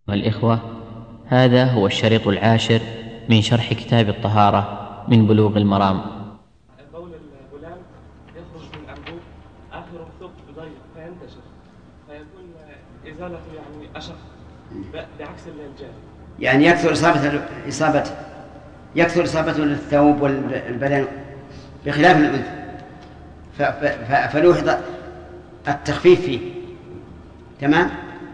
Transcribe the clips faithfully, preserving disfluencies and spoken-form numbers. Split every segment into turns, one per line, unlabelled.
والإخوة، هذا هو الشريط العاشر من شرح كتاب الطهارة من بلوغ المرام.
بول الغلام يخرج من أنبوب آخر الثوب بضيق فينتشر فيكون إزالته يعني أشق بعكس الجاري،
يعني يكثر إصابة إصابة يكثر إصابته للثوب والبدن بخلاف الأنثى، فلوحظ التخفيف فيه. تمام.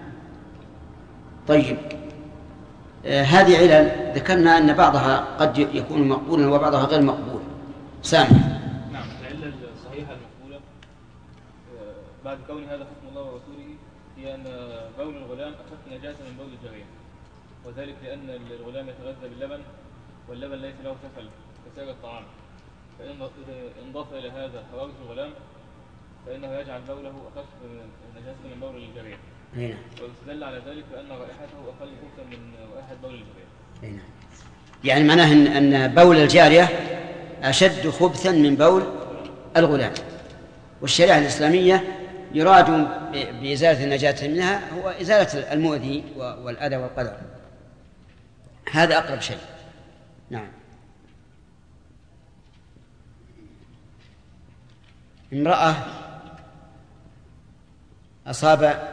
طيب، آه هذه علل ذكرنا أن بعضها قد يكون مقبولا وبعضها غير مقبول. سامح.
نعم، العلة الصحيحة المقبولة آه بعد كون هذا حكم الله ورسوله هي أن بول الغلام أخف نجاسة من بول الجارية، وذلك لأن الغلام يتغذى باللبن واللبن ليس له سفل كسائر الطعام، فإن انضاف إلى هذا حرارة الغلام فإنه يجعل بوله أخف نجاسة من بول الجارية.
هنا.
ويستدل على ذلك بأن رائحته أقل خبثا من رائحة بول الجارية.
هنا. يعني معناه أن بول الجارية أشد خبثا من بول الغلام، والشريعة الإسلامية يراد بإزالة النجاسة منها هو إزالة المؤذي والأذى والقدر. هذا أقرب شيء. نعم. امرأة أصاب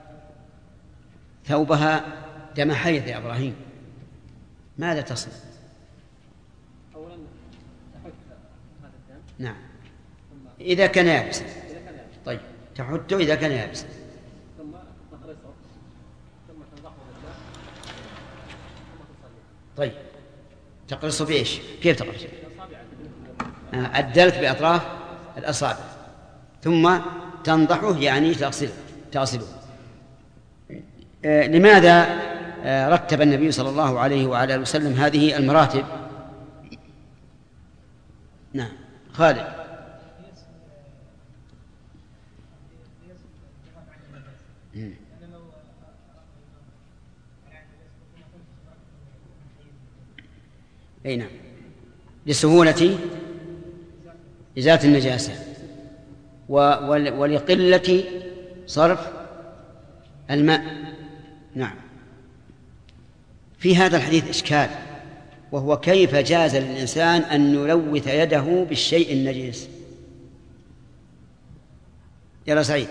ثوبها دم حيض يا إبراهيم، ماذا تصنع؟
أولا تحك هذا الدم.
نعم، إذا كان يابسا. طيب، تحته إذا كان يابسا.
ثم تقرصه، ثم تنضحه بالدم، ثم تصلي.
طيب، تقرصه بإيش؟ كيف تقرصه؟ آه الدلك بأطراف الأصابع، ثم تنضحه يعني تغسله تغسله. آه لماذا آه رتب النبي صلى الله عليه وعلى آله وسلم هذه المراتب؟ نعم، خالد. أي نعم، لسهولة إزالة النجاسة ولقلة صرف الماء. نعم. في هذا الحديث إشكال، وهو كيف جاز للإنسان أن يلوث يده بالشيء النجس؟ يا سعيد،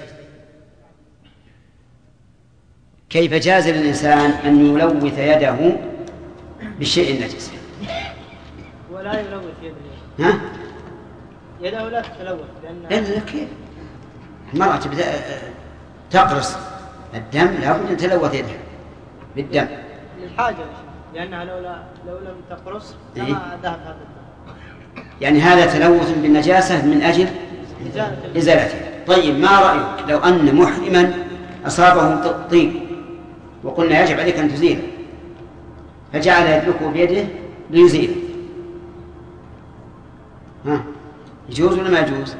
كيف جاز للإنسان أن يلوث يده بالشيء النجس؟
ولا يلوث يده.
ها؟
يده لا تتلوث لأن
إلا كيف؟ المرأة تبدأ تقرص الدم لابد أن تلوث يدها بالدم
للحاجة، لأنها لولا لو لم تقرص لما
إيه؟
ذهب هذا الدم.
يعني هذا تلوث بالنجاسة من أجل إزالتها. طيب، ما رأيك لو أن محرما أصابه طيب وقلنا يجب عليك أن تزيله، فجعل يدلكه بيده ليزيله، ها يجوز ولا ما يجوز؟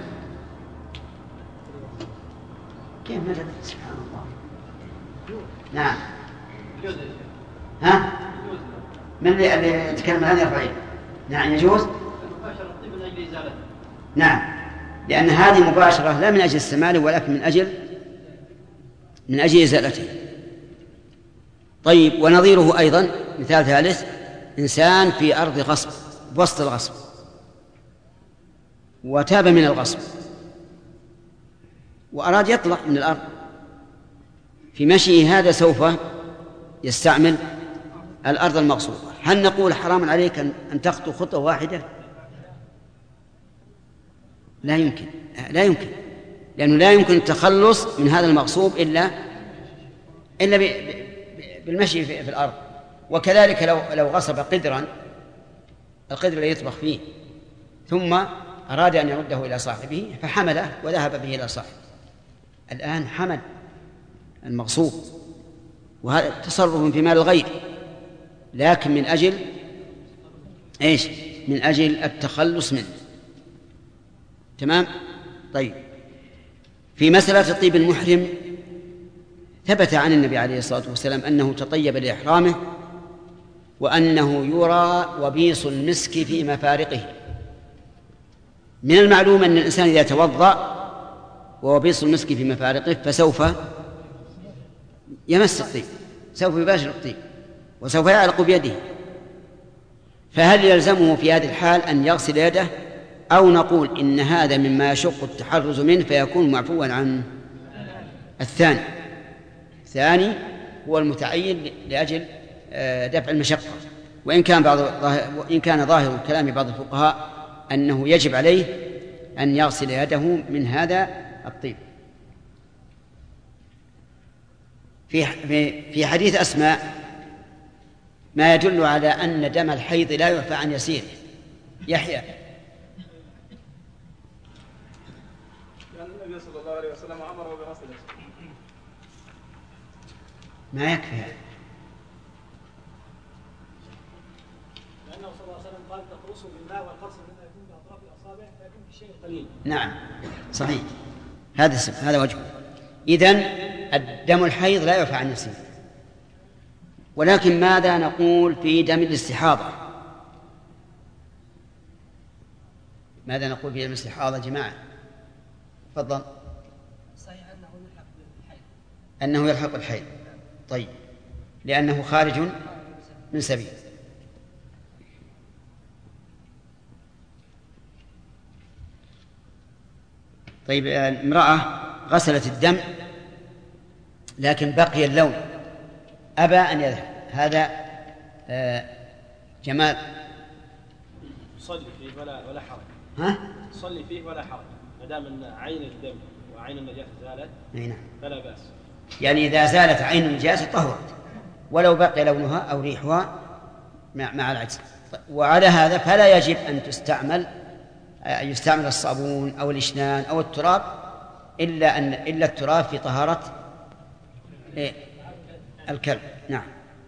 كيف ما تدري؟ سبحان الله. نعم. ها؟ من اللي يتكلم الآن يرفع يده؟ نعم، يجوز. نعم، لأن هذه مباشرة لا من أجل استعماله ولكن من أجل من أجل إزالته. طيب، ونظيره أيضا مثال ثالث: إنسان في أرض غصب وسط الغصب وتاب من الغصب وأراد يطلع من الأرض، في مشيه هذا سوف يستعمل الأرض المغصوبة. هل نقول حرام عليك أن تخطو خطوة واحدة؟ لا يمكن، لا يمكن، لأنه لا يمكن التخلص من هذا المغصوب إلا إلا بالمشي في الأرض. وكذلك لو لو غصب قدرا، القدر الذي يطبخ فيه، ثم أراد أن يرده إلى صاحبه فحمله وذهب به إلى صاحبه، الآن حمل المغصوب، وهذا تصرف في مال الغير، لكن من أجل إيش؟ من أجل التخلص منه. تمام. طيب، في مسألة طيب المحرم ثبت عن النبي عليه الصلاة والسلام أنه تطيب لإحرامه، وأنه يرى وبيص المسك في مفارقه. من المعلوم أن الإنسان إذا توضأ ووبيص المسك في مفارقه فسوف يمس الطيب، سوف يباشر الطيب وسوف يعلق بيده، فهل يلزمه في هذه الحال أن يغسل يده، أو نقول إن هذا مما يشق التحرز منه فيكون معفوا عنه؟ الثاني الثاني هو المتعين لأجل دفع المشقة، وإن كان بعض وإن كان ظاهر كلام بعض الفقهاء أنه يجب عليه أن يغسل يده من هذا الطيب. في في حديث أسماء ما يدل على أن دم الحيض لا يعفى عن يسير. يحيى.
لأن النبي صلى الله عليه وسلم أمره بغسل
ما يكفي هذا،
لأنه صلى الله عليه وسلم قال تقرصوا بالماء والقرص مما يكون بأطراف الأصابع فيكون في شيء قليل.
نعم صحيح، هذا هذا وجهه. إذن الدم الحيض لا يعفى عن يسير. ولكن ماذا نقول في دم الاستحاضة؟ ماذا نقول في دم الاستحاضة جماعة؟ تفضل.
صحيح أنه يلحق بالحيض.
أنه يلحق الحيض. طيب، لأنه خارج من سبيل. طيب، امرأة غسلت الدم لكن بقي اللون، أبى أن يذهب، هذا جمال.
صلي فيه ولا ولا حرج.
ها؟
صلي فيه ولا حرج، ما دام ان عين الدم وعين النجاسة زالت.
نعم.
فلا بأس.
يعني إذا زالت عين النجاسة طهرت، ولو بقي لونها أو ريحها مع مع العجز. وعلى هذا فلا يجب أن تستعمل يستعمل الصابون أو الإشنان أو التراب، إلا أن إلا التراب في طهارة إيه؟ الكلب. نعم.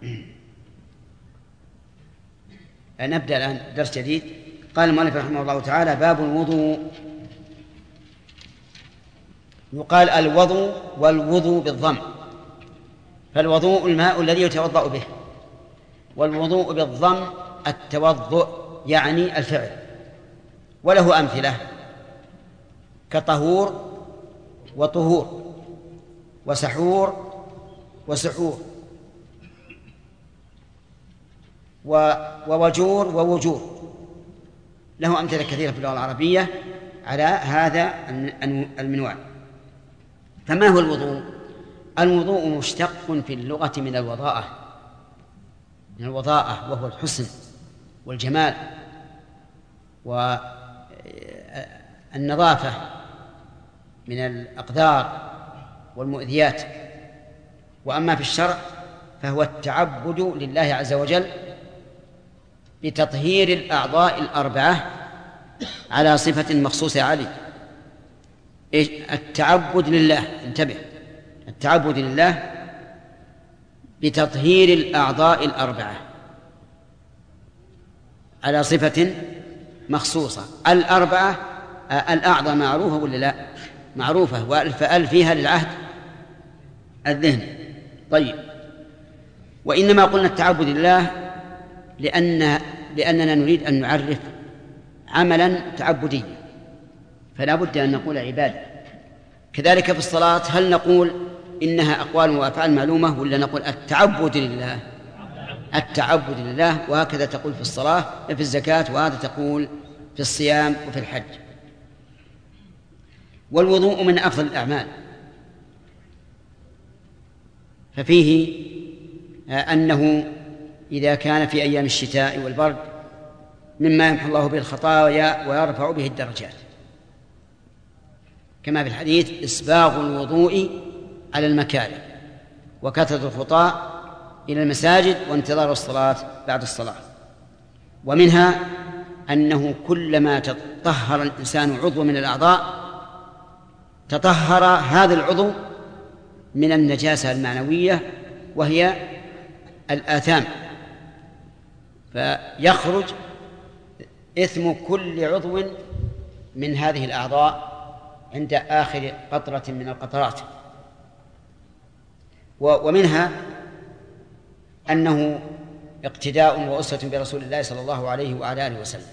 نبدأ الآن درس جديد. قال المؤلف رحمه الله تعالى: باب الوضوء. يقال الوضوء والوضوء بالضم، فالوضوء الماء الذي يتوضأ به، والوضوء بالضم التوضؤ يعني الفعل. وله أمثلة كطهور وطهور وسحور وسحور ووجور ووجور، له أمثلة كثيرة في اللغة العربية على هذا المنوال. فما هو الوضوء؟ الوضوء مشتق في اللغة من الوضاءة، من الوضاءة وهو الحسن والجمال والنظافة من الأقدار والمؤذيات. وأما في الشرع فهو التعبد لله عز وجل بتطهير الأعضاء الأربعة على صفة مخصوصة عليه. التعبد لله، انتبه، التعبد لله بتطهير الأعضاء الأربعة على صفة مخصوصة. الأربعة الأعضاء معروفة ولا لا؟ معروفة، فأل فيها للعهد الذهني. طيب، وإنما قلنا التعبد لله لأن لأننا نريد أن نعرف عملا تعبديا، فلا بد أن نقول عبادة. كذلك في الصلاة، هل نقول إنها أقوال وأفعال معلومة ولا نقول التعبد لله؟ التعبد لله. وهكذا تقول في الصلاة في الزكاة، وهذا تقول في الصيام وفي الحج. والوضوء من أفضل الأعمال، ففيه أنه إذا كان في أيام الشتاء والبرد مما يمحو الله به الخطايا ويرفع به الدرجات، كما في الحديث: إسباغ الوضوء على المكاره وكثرة الخطاء إلى المساجد وانتظار الصلاة بعد الصلاة. ومنها أنه كلما تطهر الإنسان عضو من الأعضاء تطهر هذا العضو من النجاسة المعنوية وهي الآثام، فيخرج إثم كل عضو من هذه الأعضاء عند آخر قطرة من القطرات. ومنها أنه اقتداء وأسوة برسول الله صلى الله عليه وعلى آله وسلم.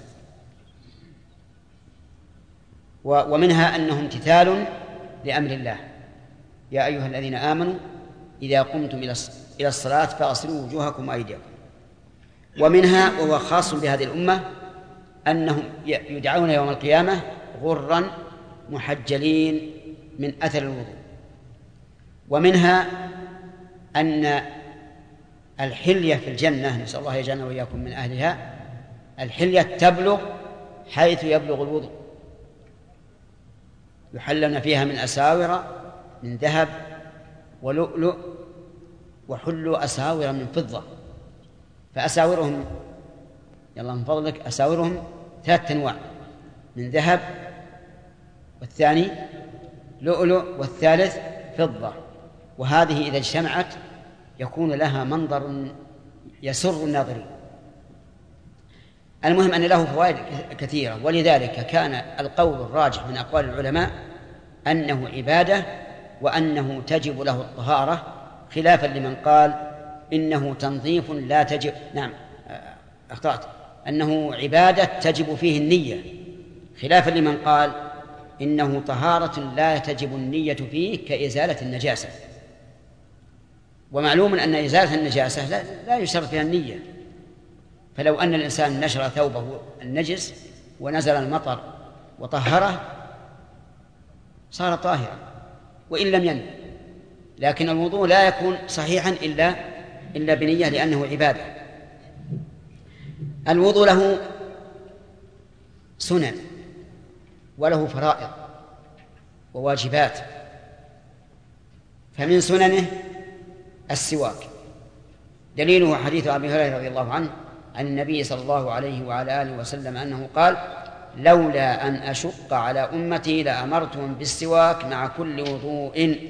ومنها أنه امتثال لأمر الله: يا أيها الذين آمنوا إذا قمتم إلى إلى الصلاة فاغسلوا وجوهكم وأيديكم. ومنها وهو خاص بهذه الأمة أنهم يدعون يوم القيامة غرا محجلين من أثر الوضوء. ومنها أن الحلية في الجنة، نسأل الله يجعلنا وإياكم من أهلها، الحلية تبلغ حيث يبلغ الوضوء، يحلون فيها من أساور من ذهب ولؤلؤ وحلوا أساور من فضة. فأساورهم يلا من فضلك أساورهم ثلاثة أنواع، من ذهب، والثاني لؤلؤ، والثالث فضة. وهذه إذا اجتمعت يكون لها منظر يسر الناظرين. المهم أن له فوائد كثيرة، ولذلك كان القول الراجح من أقوال العلماء أنه عبادة وأنه تجب له الطهارة، خلافا لمن قال إنه تنظيف لا تجب، نعم أخطأت، أنه عبادة تجب فيه النية، خلافا لمن قال إنه طهارة لا تجب النية فيه كإزالة النجاسة. ومعلوم أن إزالة النجاسة لا, لا يشترط فيها النية. فلو أن الإنسان نشر ثوبه النجس ونزل المطر وطهره صار طاهرا وإن لم ينوي، لكن الوضوء لا يكون صحيحا إلا إلا بنية لأنه عبادة. الوضوء له سنن وله فرائض وواجبات، فمن سننه السواك، دليله حديث أبي هريرة رضي الله عنه عن النبي صلى الله عليه وعلى آله وسلم أنه قال: لولا أن أشق على أمتي لأمرتهم بالسواك مع كل وضوء.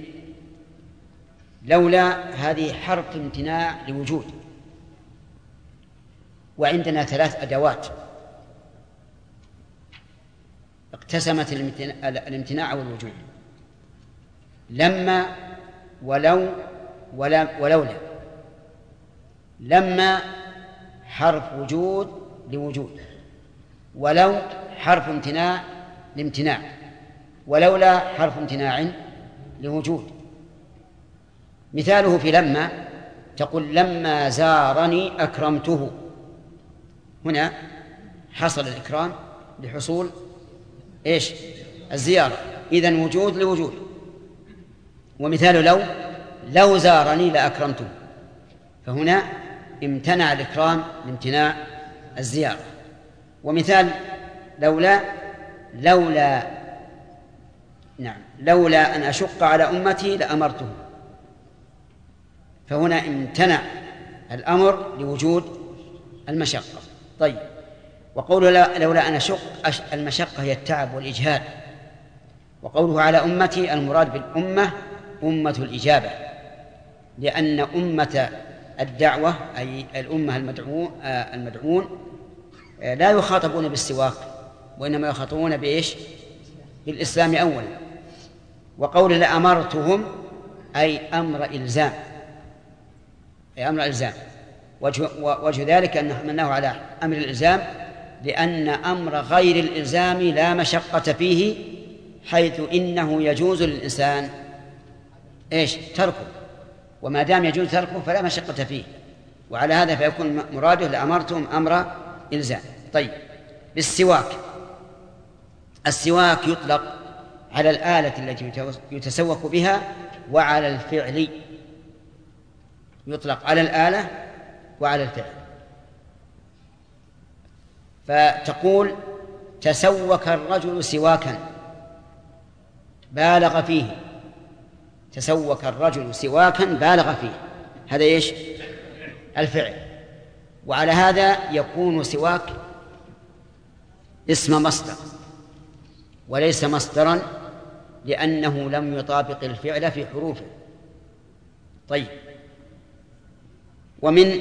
لولا هذه حرف امتناع لوجود، وعندنا ثلاث أدوات اقتسمت الامتناع والوجود: لما ولو ولا ولولا. لما حرف وجود لوجود، ولو حرف امتناع لامتناع، ولولا حرف امتناع لوجود. مثاله في لما تقول: لما زارني أكرمته. هنا حصل الإكرام لحصول إيش؟ الزيارة، إذن وجود لوجود. ومثال لو: لو زارني لأكرمته، فهنا امتنع الإكرام لامتناع الزيارة. ومثال لولا: لولا نعم لولا أن أشق على أمتي لأمرته، فهنا امتنع الأمر لوجود المشقة. طيب، وقوله لولا أن أشق، المشقة هي التعب والإجهاد. وقوله على أمتي، المراد بالأمة أمة الإجابة، لأن أمة الدعوة أي الأمة المدعون لا يخاطبون بالسواك، وإنما يخاطبون بإيش؟ بالإسلام أولا. وقول لأمرتهم أي أمر إلزام، أي أمر إلزام. وجه, وجه ذلك أن حملناه على أمر الإلزام لأن أمر غير الإلزام لا مشقة فيه، حيث إنه يجوز للإنسان إيش؟ تركه، وما دام يجوز تركه فلا مشقة فيه. وعلى هذا فيكون مراده لأمرتهم أمر إلزام. طيب، بالسواك، السواك يطلق على الآلة التي يتسوك بها وعلى الفعل، يطلق على الآلة وعلى الفعل. فتقول: تسوك الرجل سواكا، بالغ فيه. تسوك الرجل سواكا بالغ فيه، هذا إيش؟ الفعل. وعلى هذا يكون سواك اسم مصدر وليس مصدرا، لأنه لم يطابق الفعل في حروفه. طيب، ومن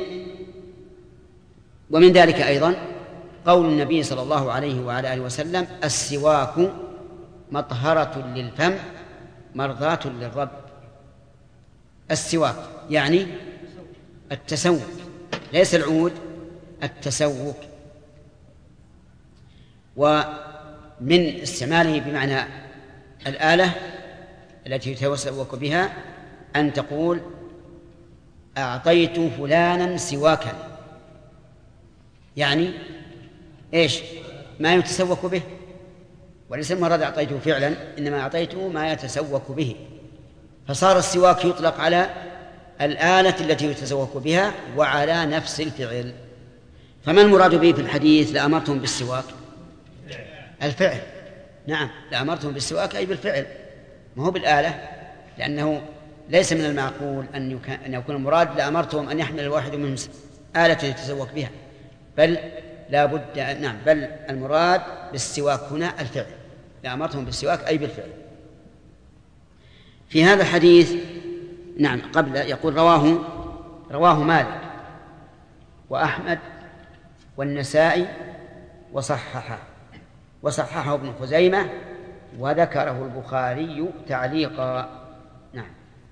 ومن ذلك أيضا قول النبي صلى الله عليه وعلى آله وسلم: السواك مطهرة للفم مرضاة للرب. السواك يعني التسوك، ليس العود، التسوك. ومن استعماله بمعنى الآلة التي يتسوك بها أن تقول: أعطيت فلانا سواكا، يعني إيش؟ ما يتسوك به، وليس المراد أعطيته فعلا، إنما أعطيته ما يتسوك به، فصار السواك يطلق على الآلة التي يتسوك بها وعلى نفس الفعل. فما المراد به في الحديث لأمرتهم بالسواك؟ الفعل. نعم، لأمرتهم بالسواك أي بالفعل، ما هو بالآلة، لأنه ليس من المعقول أن يكون المراد لأمرتهم أن يحمل الواحد منهم آلة يتسوك بها، بل لا بد. نعم، بل المراد بالسواك هنا الفعل، لأمرتهم بالسواك أي بالفعل. في هذا الحديث نعم قبل يقول رواه رواه مالك وأحمد والنسائي وصححه وصححه ابن خزيمة وذكره البخاري تعليقا. نعم،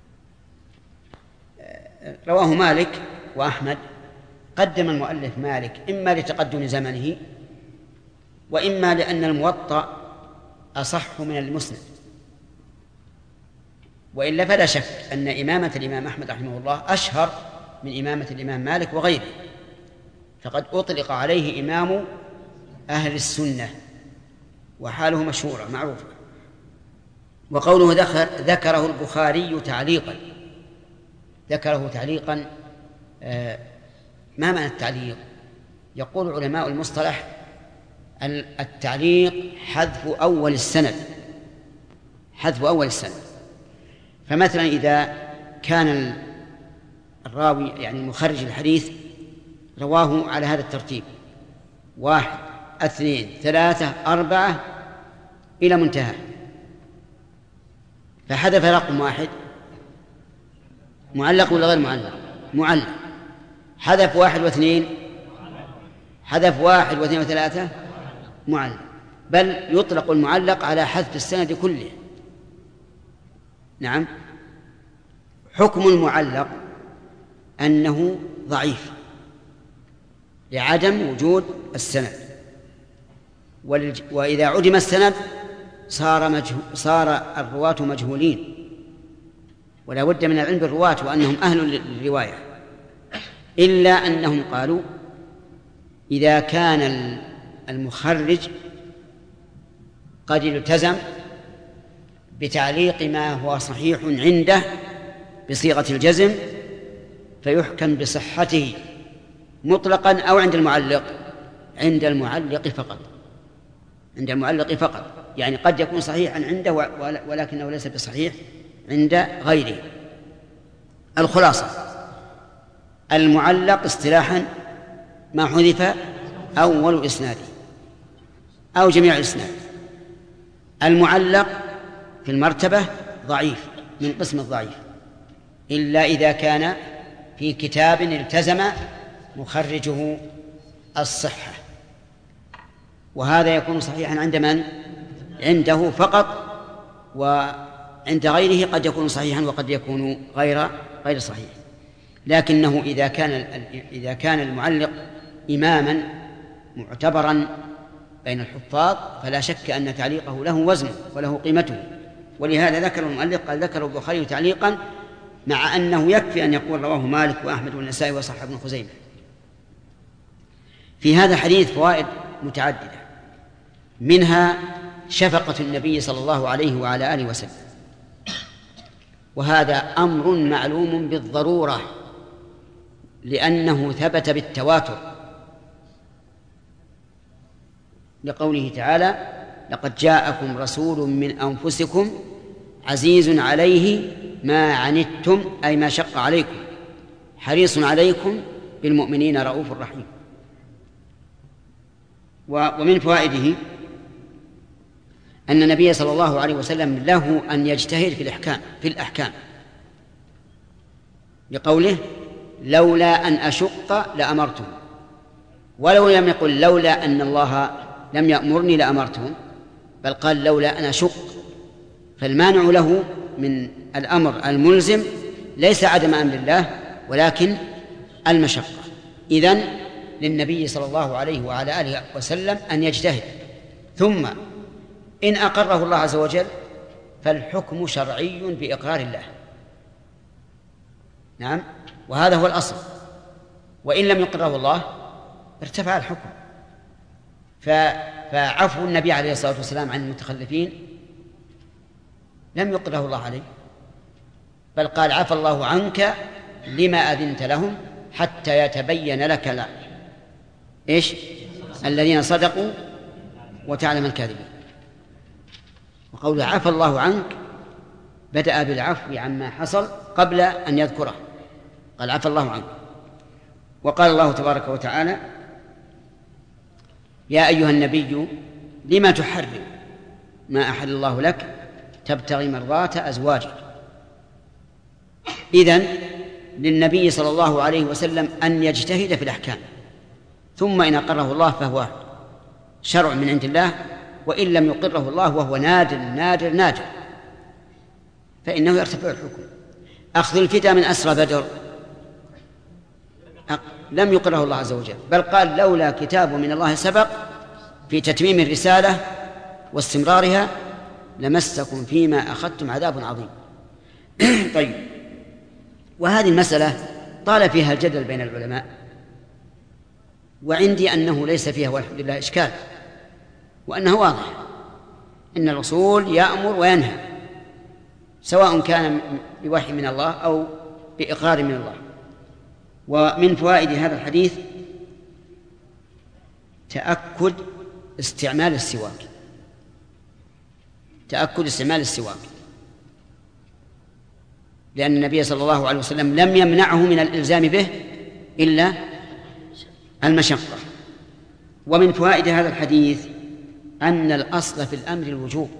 رواه مالك وأحمد. قدم المؤلف مالك إما لتقدم زمنه، وإما لأن الموطأ أصح من المسند، وإلا فلا شك أن إمامة الإمام أحمد رحمه الله أشهر من إمامة الإمام مالك وغيره، فقد أطلق عليه إمام أهل السنة وحاله مشهورة معروفة. وقوله ذكره البخاري تعليقا، ذكره تعليقا آه ما معنى التعليق؟ يقول علماء المصطلح التعليق حذف أول السند، حذف أول السند. فمثلا إذا كان الراوي يعني مخرج الحديث رواه على هذا الترتيب واحد اثنين ثلاثة أربعة إلى منتهى، فحذف رقم واحد، معلق ولا غير معلق؟ معلق. حذف واحد واثنين، حذف واحد واثنين وثلاثة، معلق. بل يطلق المعلق على حذف السند كله. نعم. حكم المعلق أنه ضعيف لعدم وجود السند، وإذا عدم السند صار, مجهو صار الرواة مجهولين، ولا بد من العلم بالرواة وأنهم أهل للرواية، إلا أنهم قالوا إذا كان المخرج قد التزم بتعليق ما هو صحيح عنده بصيغة الجزم فيحكم بصحته مطلقا أو عند المعلق، عند المعلق فقط، عند المعلق فقط. يعني قد يكون صحيحا عنده ولكنه ليس بصحيح عند غيره. الخلاصة المعلق اصطلاحا ما حذف أول إسناده أو جميع الإسناد. المعلق في المرتبة ضعيف من قسم الضعيف، إلا إذا كان في كتاب التزم مخرجه الصحة، وهذا يكون صحيحا عند من؟ عنده فقط، وعند غيره قد يكون صحيحا وقد يكون غير غير صحيح. لكنه إذا كان إذا كان المعلق إماما معتبرا بين الحفاظ فلا شك أن تعليقه له وزنه وله قيمته، ولهذا ذكر المؤلف قال ذكر البخاري تعليقا، مع أنه يكفي أن يقول رواه مالك وأحمد والنسائي وصححه ابن خزيمة. في هذا الحديث فوائد متعددة، منها شفقة النبي صلى الله عليه وعلى آله وسلم، وهذا أمر معلوم بالضرورة لأنه ثبت بالتواتر، لقوله تعالى لقد جاءكم رسول من أنفسكم عزيز عليه ما عنتم أي ما شق عليكم حريص عليكم بالمؤمنين رؤوف رحيم. ومن فوائده أن النبي صلى الله عليه وسلم له أن يجتهد في الأحكام في الأحكام لقوله لولا أن أشق لأمرتهم، ولو لم يقل لولا أن الله لم يأمرني لأمرتهم، بل قال لولا أن أشق، فالمانع له من الأمر الملزم ليس عدم أمر الله ولكن المشقة. إذن للنبي صلى الله عليه وعلى آله وسلم أن يجتهد، ثم إن أقره الله عز وجل فالحكم شرعي بإقرار الله. نعم، وهذا هو الأصل، وإن لم يقره الله ارتفع الحكم. فعفو النبي عليه الصلاة والسلام عن المتخلفين لم يقره الله عليه، بل قال عفى الله عنك لما أذنت لهم حتى يتبين لك لا إيش الذين صدقوا وتعلم الكاذبين. وقوله عفى الله عنك بدأ بالعفو عما حصل قبل أن يذكره، قال عفى الله عنك. وقال الله تبارك وتعالى يا أيها النبي لما تحرم ما أحل الله لك تبتغي مرضات أزواجك. إذن للنبي صلى الله عليه وسلم أن يجتهد في الأحكام، ثم إن أقره الله فهو شرع من عند الله، وإن لم يقره الله وهو نادر نادر نادر فإنه يرتفع الحكم. أخذ الفداء من أسرى بدر لم يقره الله عز وجل، بل قال لولا كتاب من الله سبق في تتميم الرسالة واستمرارها لمسكم فيما أخذتم عذاب عظيم. طيب، وهذه المسألة طال فيها الجدل بين العلماء، وعندي أنه ليس فيها والحمد لله إشكال، وأنه واضح إن الرسول يأمر وينهى سواء كان بوحي من الله أو بإقرار من الله. ومن فوائد هذا الحديث تأكد استعمال السواك، تأكد استعمال السواك، لأن النبي صلى الله عليه وسلم لم يمنعه من الإلزام به إلا المشقة. ومن فوائد هذا الحديث أن الأصل في الأمر الوجوب،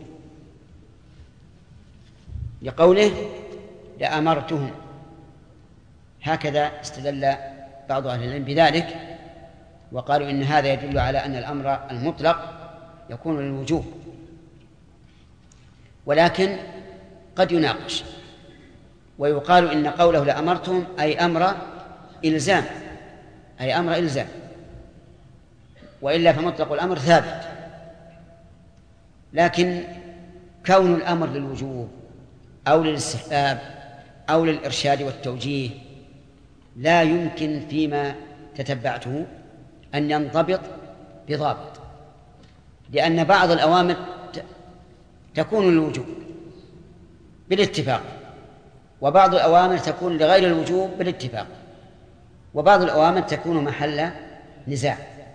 لقوله لأمرتهم، هكذا استدل بعض أهل العلم بذلك وقالوا إن هذا يدل على أن الأمر المطلق يكون للوجوب، ولكن قد يناقش ويقال إن قوله لأمرتهم أي أمر إلزام، أي أمر إلزام، وإلا فمطلق الأمر ثابت. لكن كون الأمر للوجوب أو للاستحباب أو للإرشاد والتوجيه لا يمكن فيما تتبعته أن ينضبط بضابط، لأن بعض الأوامر تكون للوجوب بالاتفاق، وبعض الأوامر تكون لغير الوجوب بالاتفاق، وبعض الأوامر تكون محل نزاع.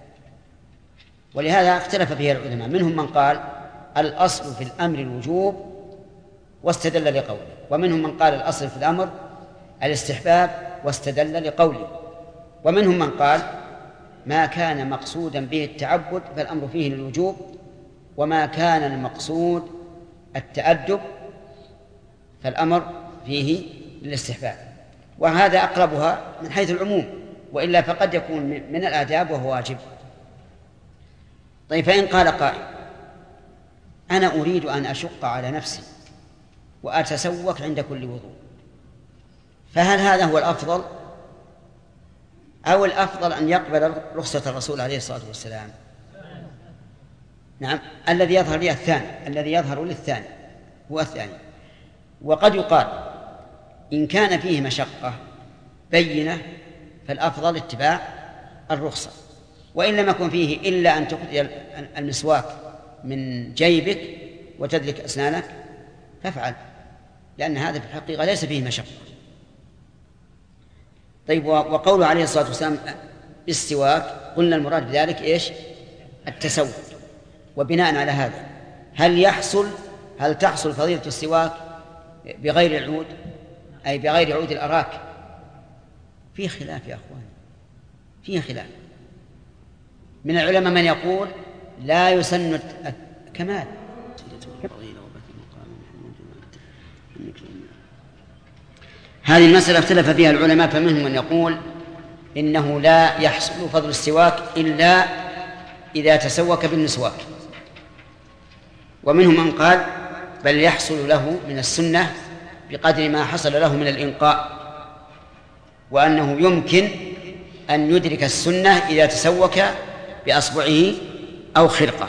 ولهذا اختلف فيها العلماء، منهم من قال الأصل في الأمر الوجوب واستدل لقوله، ومنهم من قال الأصل في الأمر الاستحباب واستدل لقوله، ومنهم من قال ما كان مقصودا به التعبد فالأمر فيه للوجوب، وما كان المقصود التأدب فالأمر فيه للاستحباب. وهذا أقربها من حيث العموم، وإلا فقد يكون من الآداب وهو واجب. طيب، فإن قال قائل أنا أريد أن أشق على نفسي وأتسوك عند كل وضوء، فهل هذا هو الأفضل أو الأفضل أن يقبل رخصة الرسول عليه الصلاة والسلام؟ نعم، الذي يظهر لي الثاني، الذي يظهر للثاني هو الثاني. وقد يقال إن كان فيه مشقة بينة فالأفضل اتباع الرخصة، وإن لم يكن فيه إلا أن تخرج المسواك من جيبك وتدلك أسنانك فافعل، لأن هذا في الحقيقة ليس فيه مشقة. طيب، وقوله عليه الصلاة والسلام بالسواك قلنا المراد بذلك إيش؟ التسوك. وبناء على هذا هل يحصل هل تحصل فضيلة السواك بغير العود أي بغير عود الأراك؟ في خلاف يا أخوان، في خلاف. من العلماء من يقول لا يسن الكمال، هذه المسألة اختلف فيها العلماء، فمنهم من يقول إنه لا يحصل فضل السواك إلا إذا تسوك بالمسواك، ومنهم من قال بل يحصل له من السنة بقدر ما حصل له من الإنقاء، وأنه يمكن أن يدرك السنة إذا تسوك بأصبعه أو خرقة.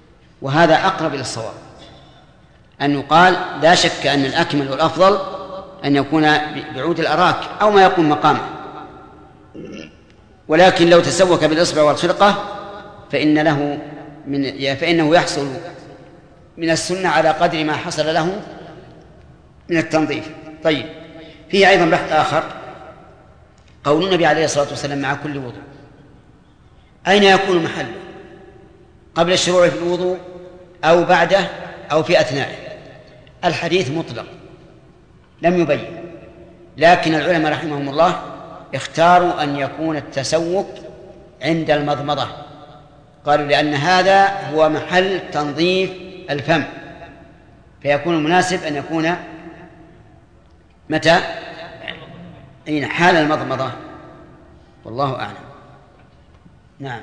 وهذا أقرب إلى الصواب، أن يقال لا شك أن الأكمل والأفضل أن يكون بعود الأراك أو ما يقوم مقامه. ولكن لو تسوك بالإصبع والخرقة فإن له من فإنه يحصل من السنة على قدر ما حصل له من التنظيف. طيب، فيه أيضا بحث آخر، قول النبي عليه الصلاة والسلام مع كل وضوء، أين يكون محله؟ قبل الشروع في الوضوء أو بعده أو في أثنائه؟ الحديث مطلق لم يبين، لكن العلماء رحمهم الله اختاروا أن يكون التسوك عند المضمضة، قالوا لأن هذا هو محل تنظيف الفم، فيكون المناسب أن يكون متى؟ أين؟ حال المضمضة، والله أعلم. نعم.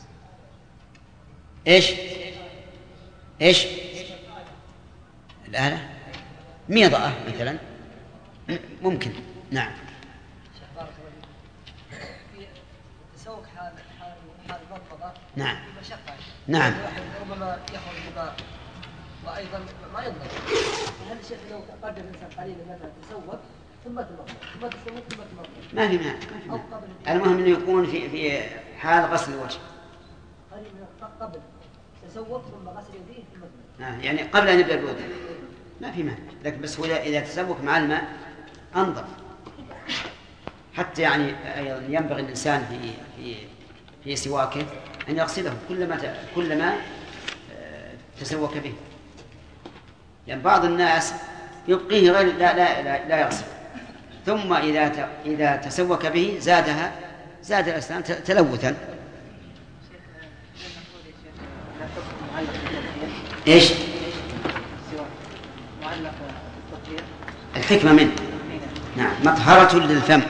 إيش إيش الآلة ميضة مثلا ممكن. نعم.
تسوق حال حال حال المضمضة
نعم.
مشقة.
نعم.
ربما يخرج الماء وأيضا ما يضمن. هل الشيخ لو قدر الإنسان قليلا مثلا تسوق ثم تمضمض ثم تسوق ثم تمضمض
ما في مانع. المهم انه يكون في في حال غسل الوجه.
قبل تسوق ثم غسل يديه ثم تمضمض.
آه يعني قبل ان يبدا الوضوء ما في مانع، لكن بس هو اذا تسوق مع الماء انظف. حتى يعني ايضا ينبغي الانسان في في في سواكه ان يغسله كلما كلما تسوك به. يعني بعض الناس يبقيه غير لا لا لا, لا يغسل، ثم إذا إذا تسوك به زادها زاد الأسنان تلوثا. إيش؟ الحكمة منه. نعم، مطهرة للفم.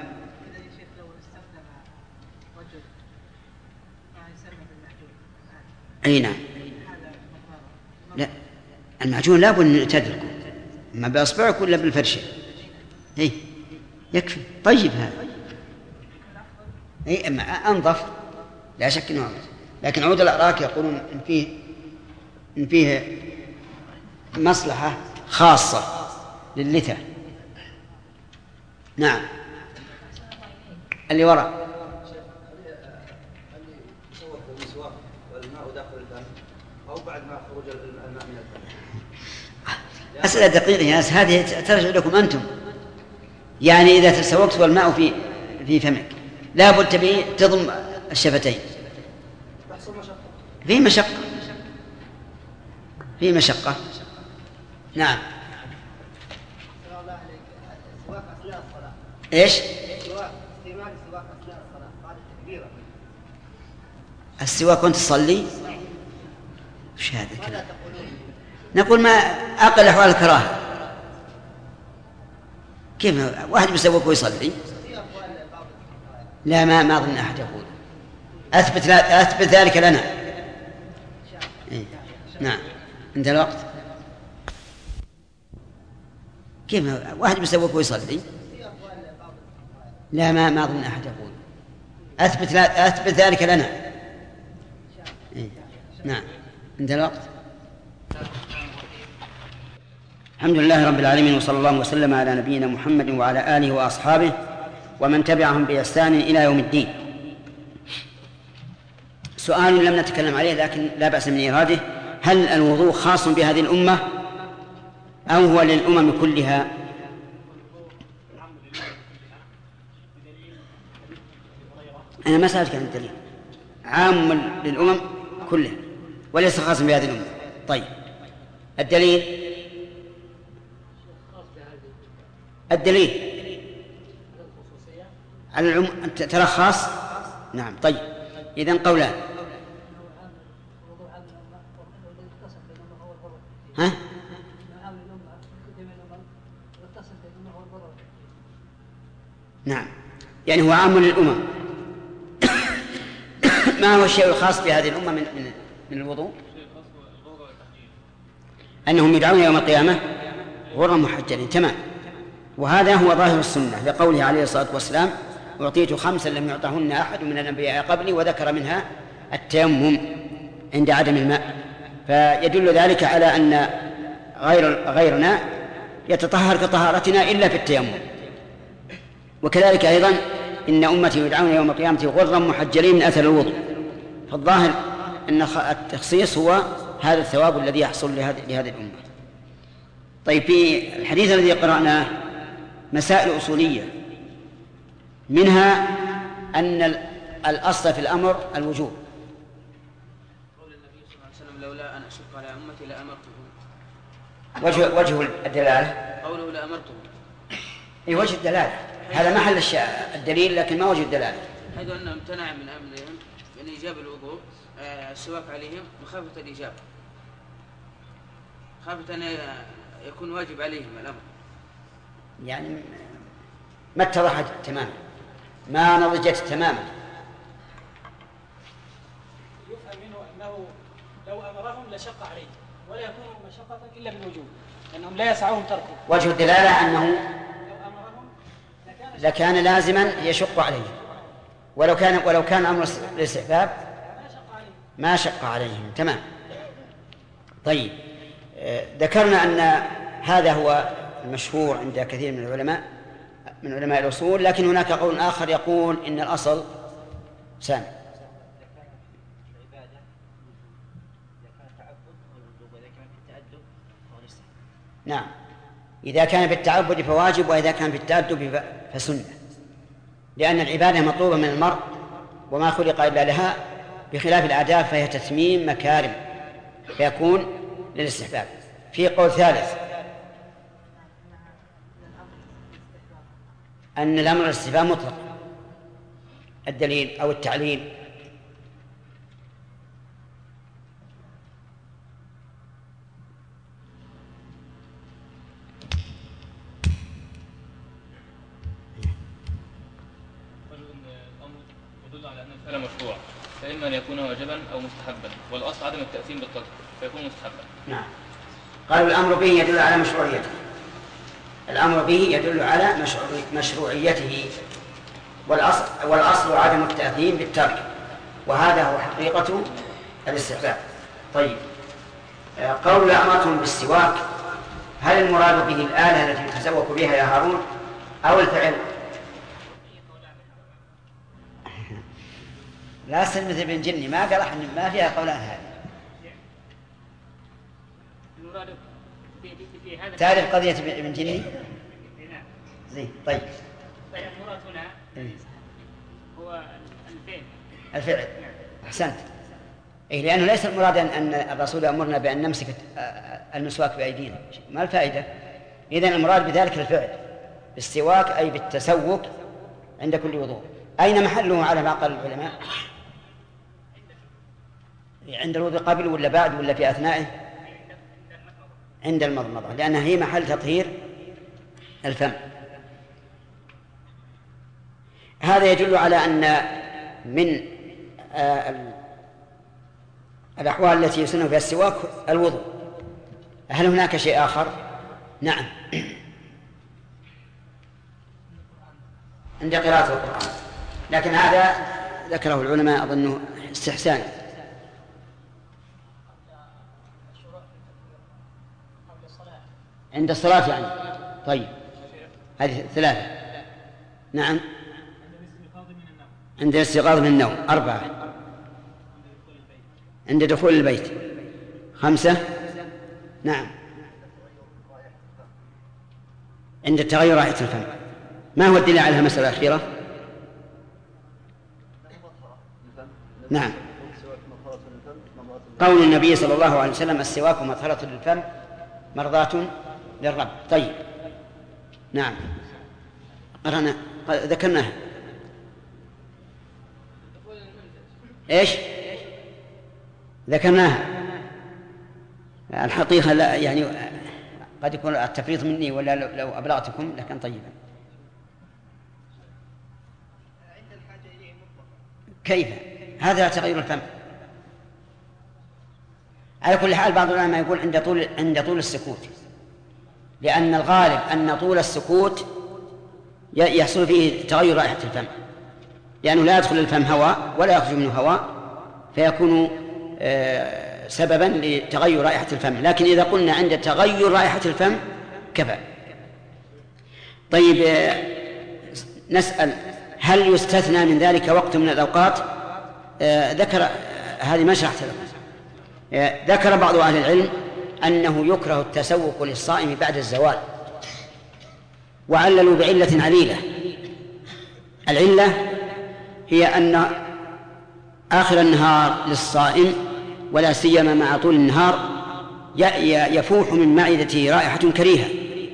أي نعم. لا، المعجون لا بد أن تدركه، ما بأصبعك ولا بالفرشة. إيه يكفي. طيب هذا إيه أنظف لا شك أنه أنظف، لكن عود الأراك يقولون إن فيه إن فيه مصلحة خاصة للثة. نعم. اللي وراء أسئلة دقيقة يا ناس، هذه ترجع لكم أنتم. يعني إذا تسوقت والماء في في فمك لا بد تبي تضم الشفتين، في مشقة في مشقة. نعم. إيش؟ السواك وأنت تصلي؟ وش هذا الكلام؟ نقول ما أقل أحوال الكراهة. كيف واحد يسوق ويصلي؟ لا، ما ما أظن أحد يقول. أثبت أثبت ذلك لنا. إيه؟ نعم. انتهى الوقت. كيف واحد يسوق ويصلي؟ لا، ما ما أظن أحد يقول. أثبت أثبت ذلك لنا. إيه؟ نعم. انتهى الوقت. الحمد لله رب العالمين، وصلى الله وسلم على نبينا محمد وعلى آله وأصحابه ومن تبعهم بإحسان إلى يوم الدين. سؤال لم نتكلم عليه لكن لا بأس من إراده: هل الوضوء خاص بهذه الأمة أو هو للأمم كلها؟ أنا ما سألتك عن الدليل. عام للأمم كلها وليس خاصا بهذه الأمة. طيب، الدليل الدليل على العموم ترى خاص. نعم. طيب، إذن قولان. ها؟ نعم، يعني هو عام للأمم. ما هو الشيء الخاص بهذه الأمة من من من الوضوء؟ أنهم يدعون يوم القيامة غرا محجلين. تمام. وهذا هو ظاهر السنة لقوله عليه الصلاة والسلام: أعطيت خمسا لم يعطهن أحد من الأنبياء قبلي، وذكر منها التيمم عند عدم الماء. فيدل ذلك على أن غير غيرنا يتطهر كطهارتنا إلا في التيمم. وكذلك أيضا إن أمتي يدعون يوم القيامة غرا محجلين من أثر الوضوء. فالظاهر أن التخصيص هو هذا الثواب الذي يحصل لهذه الأمة. طيب، في الحديث الذي قرأناه مسائل أصولية، منها أن الأصل في الأمر الوجوب.
قول النبي صلى الله عليه وسلم لولا أن أشق على أمتي لأمرتهم.
وجه وجه الدلالة
قوله لأمرتهم،
أي وجه الدلالة، هذا محل الدليل لكن ما وجه الدلالة.
حيث أنه امتنع من أمرهم من إيجاب الوضوء السواك عليهم مخافة الإجابة، خافة أن يكون واجب عليهم الأمر.
يعني ما اتضحت تماما، ما نضجت تماما.
يفهم منه أنه لو أمرهم لشق عليهم، ولا يكون مشقة إلا بالوجوب، لأنهم لا يسعهم تركه.
وجه الدلالة أنه
لو أمرهم
لكان لازما يشق عليهم، ولو كان ولو كان أمر الاستحباب ما شق عليهم. تمام. طيب، ذكرنا أن هذا هو المشهور عند كثير من العلماء من علماء الأصول، لكن هناك قول آخر يقول إن الأصل سامي. نعم، إذا كان في التعبد فواجب، وإذا كان في التأدب فسنة، لأن العبادة مطلوبة من المرء وما خلق إلا لها، بخلاف الآداب فهي تتميم مكارم فيكون للاستحباب. في قول ثالث أن الأمر الاستحباب مطلق، الدليل أو التعليل.
يدل على أن الفعل مشروع، فإما أن يكون واجبا أو مستحبا، والأصل عدم التأثيم بالترك فيكون مستحبا.
نعم. قالوا الأمر به يدل على مشروعيته، الأمر به يدل على مشروعيته، والأصل, والأصل عدم التأثيم بالترك، وهذا هو حقيقة الاستحباب. طيب، قول أمرتم بالسواك، هل المراد به الآلة التي يتسوك بها يا هارون أو الفعل؟ لا سلمة ابن جني ما قال أحد ما فيها قولان هذه. تعرف قضية ابن جني؟ زين. طيب،
المراد هنا هو الفعل.
الفعل، أحسنت. إيه، لأنه ليس المراد أن الرسول أمرنا بأن نمسك المسواك بأيدينا، ما الفائدة؟ إذن المراد بذلك الفعل بالسواك، أي بالتسوك عند كل وضوء. أين محله على ما قال العلماء؟ عند الوضوء قبل ولا بعد ولا في أثنائه؟ عند المضمضة، لأنها هي محل تطهير الفم. هذا يدل على أن من الأحوال التي يسن فيها السواك الوضوء. هل هناك شيء آخر؟ نعم، عند قراءة القرآن، لكن هذا ذكره العلماء أظنه استحسان. عند الصلاة يعني. طيب، هذه ثلاثة. نعم، عند الاستيقاظ من النوم. أربعة، عند دخول البيت. خمسة، نعم، عند تغير رائحة الفم. ما هو الدليل على المسألة الأخيرة؟ نعم، قول النبي صلى الله عليه وسلم السواك مطهرة للفم مرضاة للرب. طيب، نعم، قرأنا ذكرناها. ايش ذكرناها؟ الحقيقة لا، يعني قد يكون التفريط مني، ولا لو أبلغتكم لكن طيبا. كيف هذا تغير الفم؟ على كل حال بعض العلماء يقول عند طول عند طول السكوت، لأن الغالب أن طول السكوت يحصل فيه تغير رائحة الفم، لأنه لا يدخل الفم هواء ولا يخرج منه هواء، فيكون سببا لتغير رائحة الفم. لكن إذا قلنا عند تغير رائحة الفم كفى. طيب نسأل هل يستثنى من ذلك وقت من الأوقات؟ آه ذكر هذه ما شرحت لكم. آه ذكر بعض أهل العلم أنه يكره التسوق للصائم بعد الزوال، وعللوا بعلة عليلة. العلة هي أن آخر النهار للصائم ولا سيما مع طول النهار يفوح من معدته رائحة كريهة،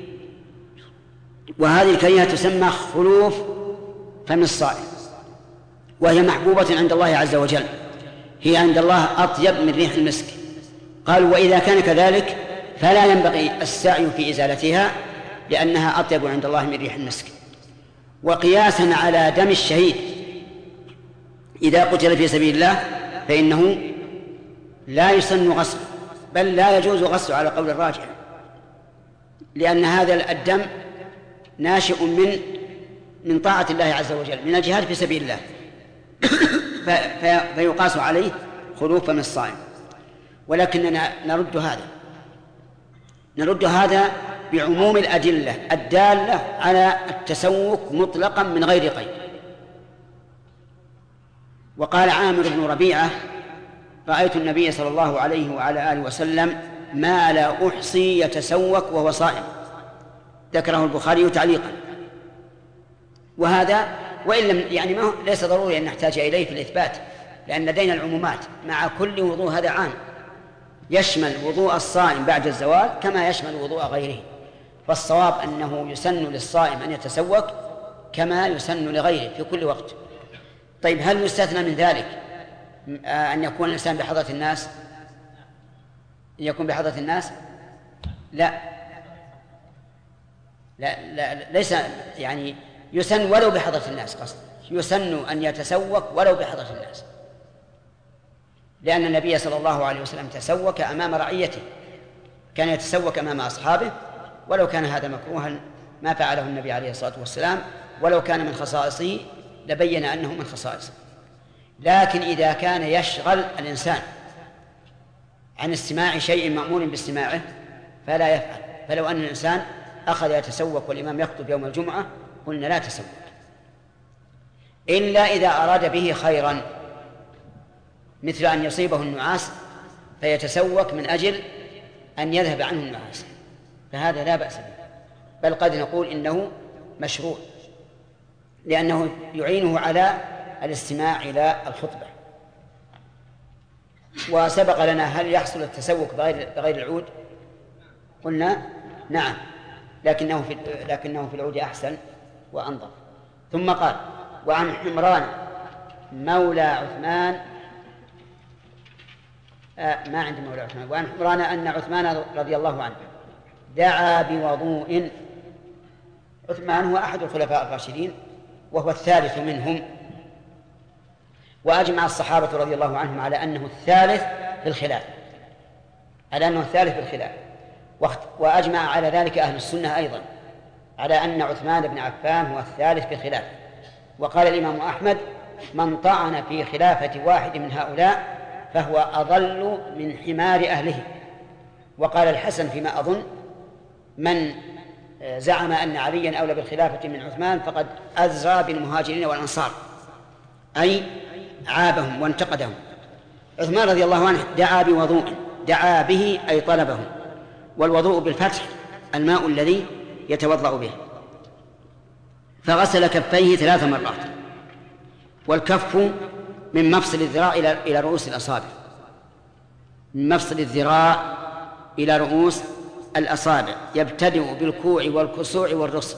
وهذه الكريهة تسمى خلوف فم الصائم، وهي محبوبة عند الله عز وجل، هي عند الله أطيب من ريح المسك. قالوا وإذا كان كذلك فلا ينبغي السعي في إزالتها لأنها أطيب عند الله من ريح المسك. وقياسا على دم الشهيد إذا قتل في سبيل الله فإنه لا يسن غسله، بل لا يجوز غسله على قول الراجح، لأن هذا الدم ناشئ من من طاعة الله عز وجل، من الجهاد في سبيل الله، فيقاس عليه خلوف من الصائم. ولكننا نرد هذا نرد هذا بعموم الأدلة الدالة على التسوق مطلقا من غير قيد. وقال عامر بن ربيعة رأيت النبي صلى الله عليه وعلى آله وسلم ما لا أحصي يتسوق وهو صائم، ذكره البخاري تعليقا. وهذا وإن لم يعني ما ليس ضروري أن نحتاج إليه في الإثبات، لأن لدينا العمومات مع كل وضوء، هذا عام يشمل وضوء الصائم بعد الزوال كما يشمل وضوء غيره. فالصواب أنه يسن للصائم أن يتسوق كما يسن لغيره في كل وقت. طيب هل يستثنى من ذلك أن يكون الإنسان بحضرة الناس؟ يكون بحضرة الناس؟ لا لا, لا ليس يعني يسن ولو بحضرة الناس، قصد يسن أن يتسوق ولو بحضرة الناس، لأن النبي صلى الله عليه وسلم تسوق أمام رعيته، كان يتسوق أمام أصحابه، ولو كان هذا مكروها ما فعله النبي عليه الصلاة والسلام، ولو كان من خصائصه لبين أنه من خصائصه. لكن إذا كان يشغل الإنسان عن استماع شيء مأمور باستماعه فلا يفعل. فلو أن الإنسان أخذ يتسوق والإمام يخطب يوم الجمعة قلنا لا تسوق، إلا إذا أراد به خيرا، مثل أن يصيبه النعاس فيتسوق من أجل أن يذهب عنه النعاس، فهذا لا بأس به، بل قد نقول إنه مشروع لأنه يعينه على الاستماع إلى الخطبة. وسبق لنا هل يحصل التسوق بغير, بغير العود؟ قلنا نعم، لكنه في, لكنه في العود أحسن وأنظف. ثم قال وعن حمران مولى عثمان آه ما عندي مولى عثمان وعن حمران أن عثمان رضي الله عنه دعا بوضوء. عثمان هو أحد الخلفاء الراشدين وهو الثالث منهم، وأجمع الصحابة رضي الله عنهم على أنه الثالث في الخلاف على أنه الثالث في الخلاف وأجمع على ذلك أهل السنة أيضا على أن عثمان بن عفان هو الثالث في الخلاف. وقال الإمام أحمد من طعن في خلافة واحد من هؤلاء فهو أضل من حمار أهله. وقال الحسن فيما أظن من زعم أن عليا أولى بالخلافة من عثمان فقد أزرى بالمهاجرين والأنصار، أي عابهم وانتقدهم. عثمان رضي الله عنه دعا بوضوء، دعا به أي طلبه، والوضوء بالفتح الماء الذي يتوضأ به. فغسل كفيه ثلاث مرات، والكف من مفصل الذراع إلى رؤوس الأصابع، من مفصل الذراع إلى رؤوس الأصابع، يبتدئ بالكوع والكسوع والرسل،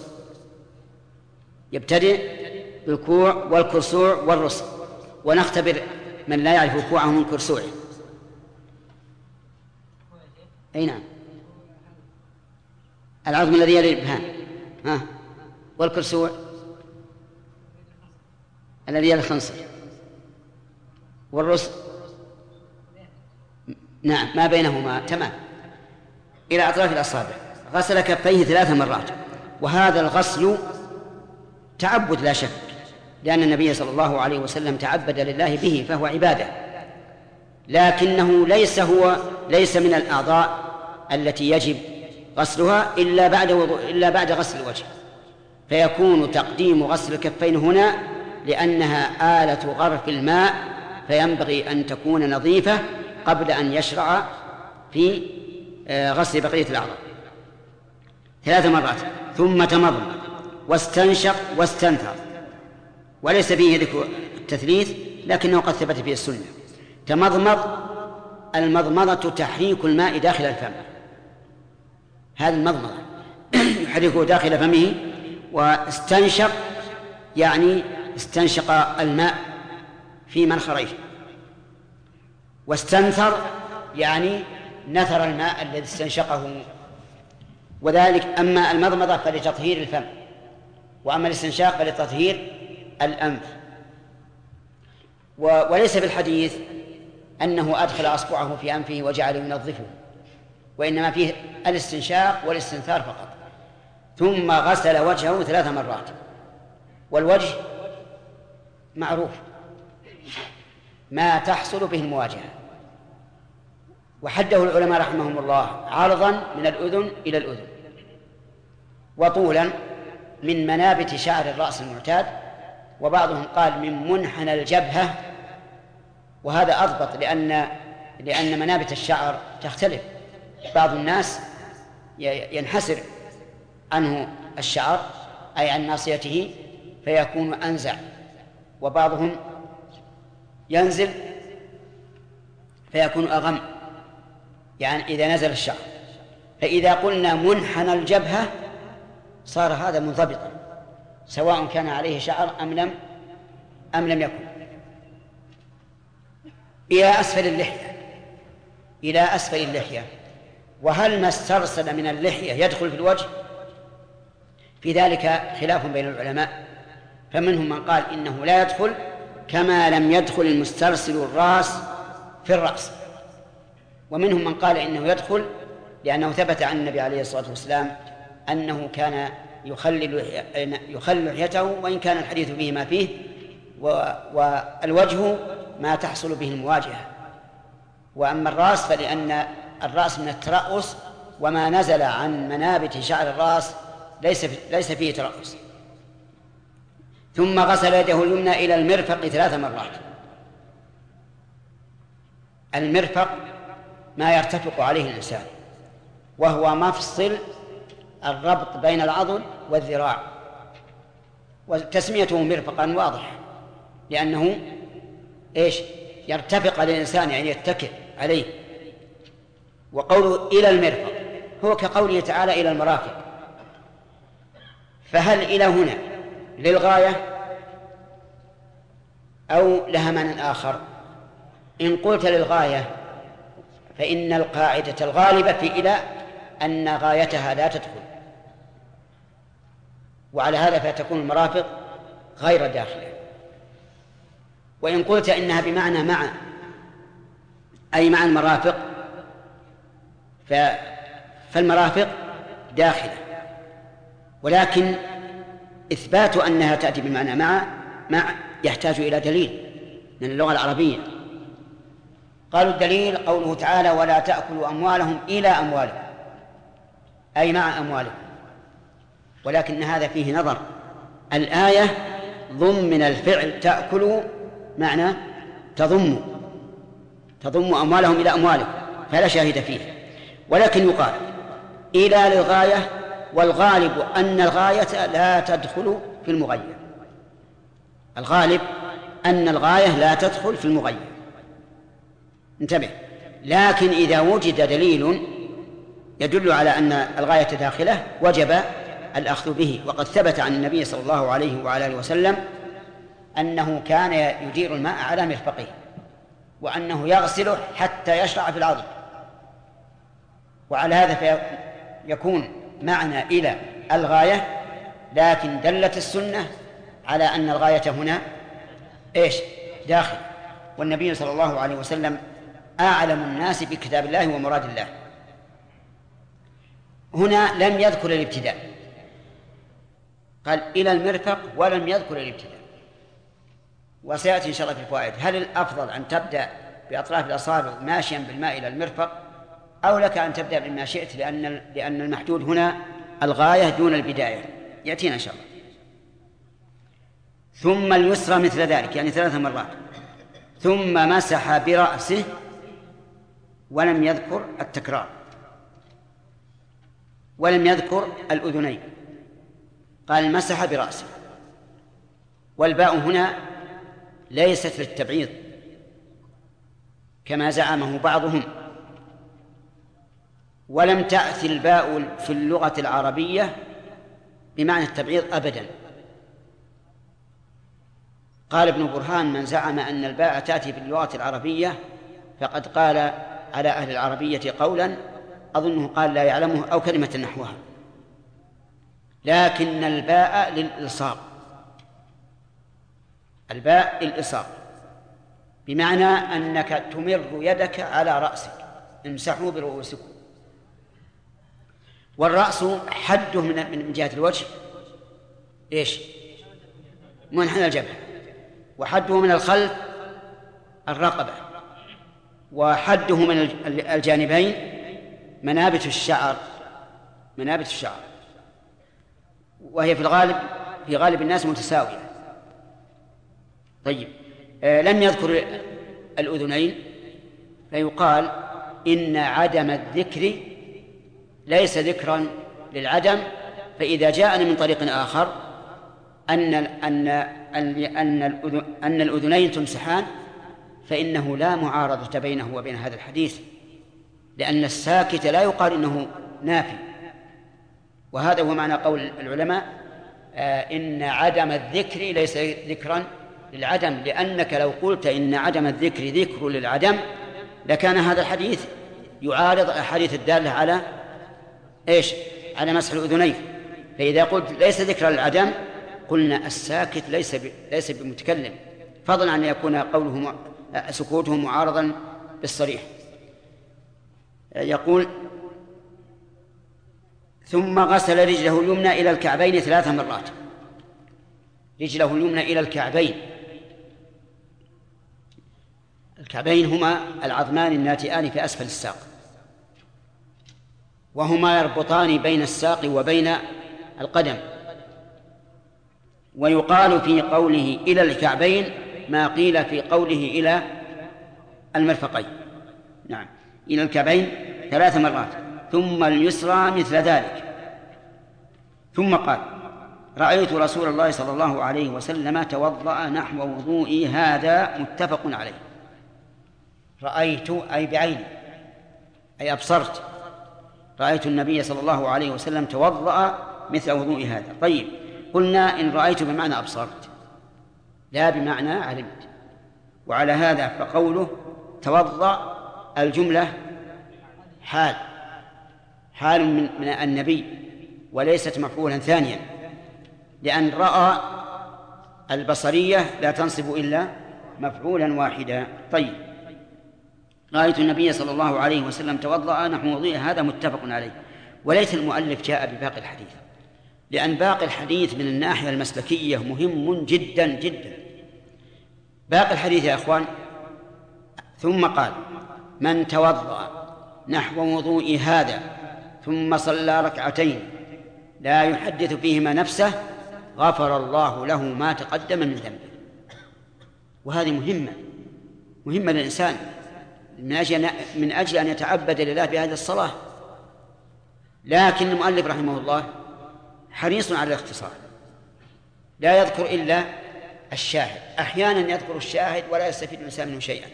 يبتدئ بالكوع والكسوع والرسل. ونختبر من لا يعرف كوعه من كسوعه. أي نعم، العظم الذي يلي الإبهام، ها، والكسوع الذي يلي الخنصر، والرسل نعم ما بينهما تمام إلى أطراف الأصابع. غسل كفيه ثلاث مرات، وهذا الغسل تعبد لا شك، لأن النبي صلى الله عليه وسلم تعبد لله به فهو عبادة، لكنه ليس هو ليس من الأعضاء التي يجب غسلها إلا بعد وضوء إلا بعد غسل الوجه. فيكون تقديم غسل الكفين هنا لأنها آلة غرف الماء، فينبغي أن تكون نظيفة قبل أن يشرع في غسل بقية الأعضاء ثلاث مرات. ثم تمضمض واستنشق واستنثر، وليس فيه ذكر التثليث لكنه قد ثبت فيه السنة. تمضمض، المضمضة تحريك الماء داخل الفم، هذه المضمضة يحركه داخل فمه. واستنشق يعني استنشق الماء في منخريه. واستنثر يعني نثر الماء الذي استنشقه. وذلك أما المضمضة فلتطهير الفم، وأما الاستنشاق فلتطهير الأنف. وليس في الحديث أنه أدخل أصبعه في أنفه وجعل ينظفه، وإنما فيه الاستنشاق والاستنثار فقط. ثم غسل وجهه ثلاث مرات. والوجه معروف ما تحصل به المواجهة، وحده العلماء رحمهم الله عرضا من الأذن إلى الأذن، وطولا من منابت شعر الرأس المعتاد، وبعضهم قال من منحنى الجبهة، وهذا أضبط لأن لأن منابت الشعر تختلف. بعض الناس ينحسر عنه الشعر أي عن ناصيته فيكون أنزع، وبعضهم ينزل فيكون أغم، يعني إذا نزل الشعر. فإذا قلنا منحنى الجبهة صار هذا منضبطا، سواء كان عليه شعر أم لم أم لم يكن. إلى أسفل اللحية، إلى أسفل اللحية. وهل ما استرسل من اللحية يدخل في الوجه؟ في ذلك خلاف بين العلماء، فمنهم من قال إنه لا يدخل كما لم يدخل المسترسل الرأس في الرأس، ومنهم من قال إنه يدخل لأنه ثبت عن النبي عليه الصلاة والسلام أنه كان يخلل يخلل لحيته، وإن كان الحديث فيه ما فيه. والوجه ما تحصل به المواجهة. وأما الرأس فلأن الرأس من الترأس، وما نزل عن منابت شعر الرأس ليس ليس فيه ترأس. ثم غسل يده اليمنى إلى المرفق ثلاث مرات. المرفق ما يرتفق عليه الإنسان، وهو مفصل الربط بين العضد والذراع، وتسميته مرفقا واضح لأنه إيش يرتفق على الإنسان يعني يتكئ عليه. وقوله إلى المرفق هو كقوله تعالى إلى المرافق. فهل إلى هنا للغاية أو لها معنى آخر؟ إن قلت للغاية فإن القاعدة الغالبة في إلى أن غايتها لا تدخل، وعلى هذا فتكون المرافق غير داخلة. وإن قلت إنها بمعنى مع أي مع المرافق فالمرافق داخلة، ولكن إثبات أنها تأتي بمعنى مع مع يحتاج إلى دليل من اللغة العربية. قالوا الدليل قوله تعالى ولا تأكلوا أموالهم إلى أموالهم أي مع أموالهم، ولكن هذا فيه نظر. الآية ضمن الفعل تأكلوا معنى تضم تضم أموالهم إلى أموالهم، فلا شاهد فيه. ولكن يقال إلى للغاية، والغالب أن الغاية لا تدخل في المغير. الغالب أن الغاية لا تدخل في المغير، انتبه. لكن إذا وجد دليل يدل على أن الغاية داخلة وجب الأخذ به. وقد ثبت عن النبي صلى الله عليه وعلى آله وسلم أنه كان يدير الماء على مرفقه، وأنه يغسله حتى يشرع في العضد. وعلى هذا فيكون معنى إلى الغاية، لكن دلت السنة على أن الغاية هنا إيش داخل. والنبي صلى الله عليه وسلم أعلم الناس بكتاب الله ومراد الله. هنا لم يذكر الابتداء، قال إلى المرفق ولم يذكر الابتداء. وسيأتي إن شاء الله في الفوائد هل الأفضل أن تبدأ بأطراف الأصابع ماشيا بالماء إلى المرفق، أو لك أن تبدأ بما شئت، لأن لأن المحدود هنا الغاية دون البداية. يأتينا إن شاء الله. ثم اليسرى مثل ذلك يعني ثلاث مرات، ثم مسح برأسه ولم يذكر التكرار ولم يذكر الأذنين، قال مسح برأسه. والباء هنا ليست للتبعيض كما زعمه بعضهم، ولم تأتي الباء في اللغة العربية بمعنى التبعيض أبدا. قال ابن برهان: من زعم أن الباء تأتي في اللغة العربية فقد قال على أهل العربية قولا أظنه قال لا يعلمه أو كلمة نحوها، لكن الباء للإلصاق، الباء للإلصاق بمعنى أنك تمر يدك على رأسك، امسحوا برؤوسكم. والرأس حده من جهة الوجه إيش؟ منحنى الجبهة، وحده من الخلف الرقبة، وحده من الجانبين منابت الشعر، منابت الشعر، وهي في الغالب في غالب الناس متساوية. طيب، آه لم يذكر الأذنين، فيقال إن عدم الذكر ليس ذكرا للعدم، فإذا جاءنا من طريق آخر أن أن أن أن الأذنين تمسحان فإنه لا معارضة بينه وبين هذا الحديث، لأن الساكت لا يقال إنه نافي. وهذا هو معنى قول العلماء آه إن عدم الذكر ليس ذكرا للعدم، لأنك لو قلت إن عدم الذكر ذكر للعدم لكان هذا الحديث يعارض الأحاديث الدالة على إيش؟ على مسح الأذنين. فإذا قلت ليس ذكر للعدم قلنا الساكت ليس ب... ليس بمتكلم، فضلا عن يكون قوله م... سكوته معارضا بالصريح. يقول: ثم غسل رجله اليمنى إلى الكعبين ثلاث مرات. رجله اليمنى إلى الكعبين، الكعبين هما العظمان الناتئان في أسفل الساق، وهما يربطان بين الساق وبين القدم. ويقال في قوله إلى الكعبين ما قيل في قوله إلى المرفقين. نعم، إلى الكعبين ثلاث مرات، ثم اليسرى مثل ذلك. ثم قال: رأيت رسول الله صلى الله عليه وسلم توضأ نحو وضوئي هذا متفق عليه. رأيت أي بعيني، أي أبصرت، رأيت النبي صلى الله عليه وسلم توضأ مثل وضوء هذا. طيب، قلنا إن رأيت بمعنى أبصرت لا بمعنى علمت، وعلى هذا فقوله توضأ الجملة حال حال من, من النبي وليست مفعولا ثانيا، لأن رأى البصرية لا تنصب إلا مفعولا واحدا. طيب، رأيت النبي صلى الله عليه وسلم توضأ نحو وضوء هذا متفق عليه. وليس المؤلف جاء بباقي الحديث، لأن باقي الحديث من الناحية المسلكية مهم جدا جدا. باقي الحديث يا أخوان: ثم قال: من توضأ نحو وضوء هذا ثم صلى ركعتين لا يحدث فيهما نفسه غفر الله له ما تقدم من ذنبه. وهذه مهمة مهمة للإنسان من أجل, من أجل أن يتعبد لله بهذه الصلاة. لكن المؤلف رحمه الله حريص على الاختصار، لا يذكر إلا الشاهد. أحيانا يذكر الشاهد ولا يستفيد الإنسان منه شيئا،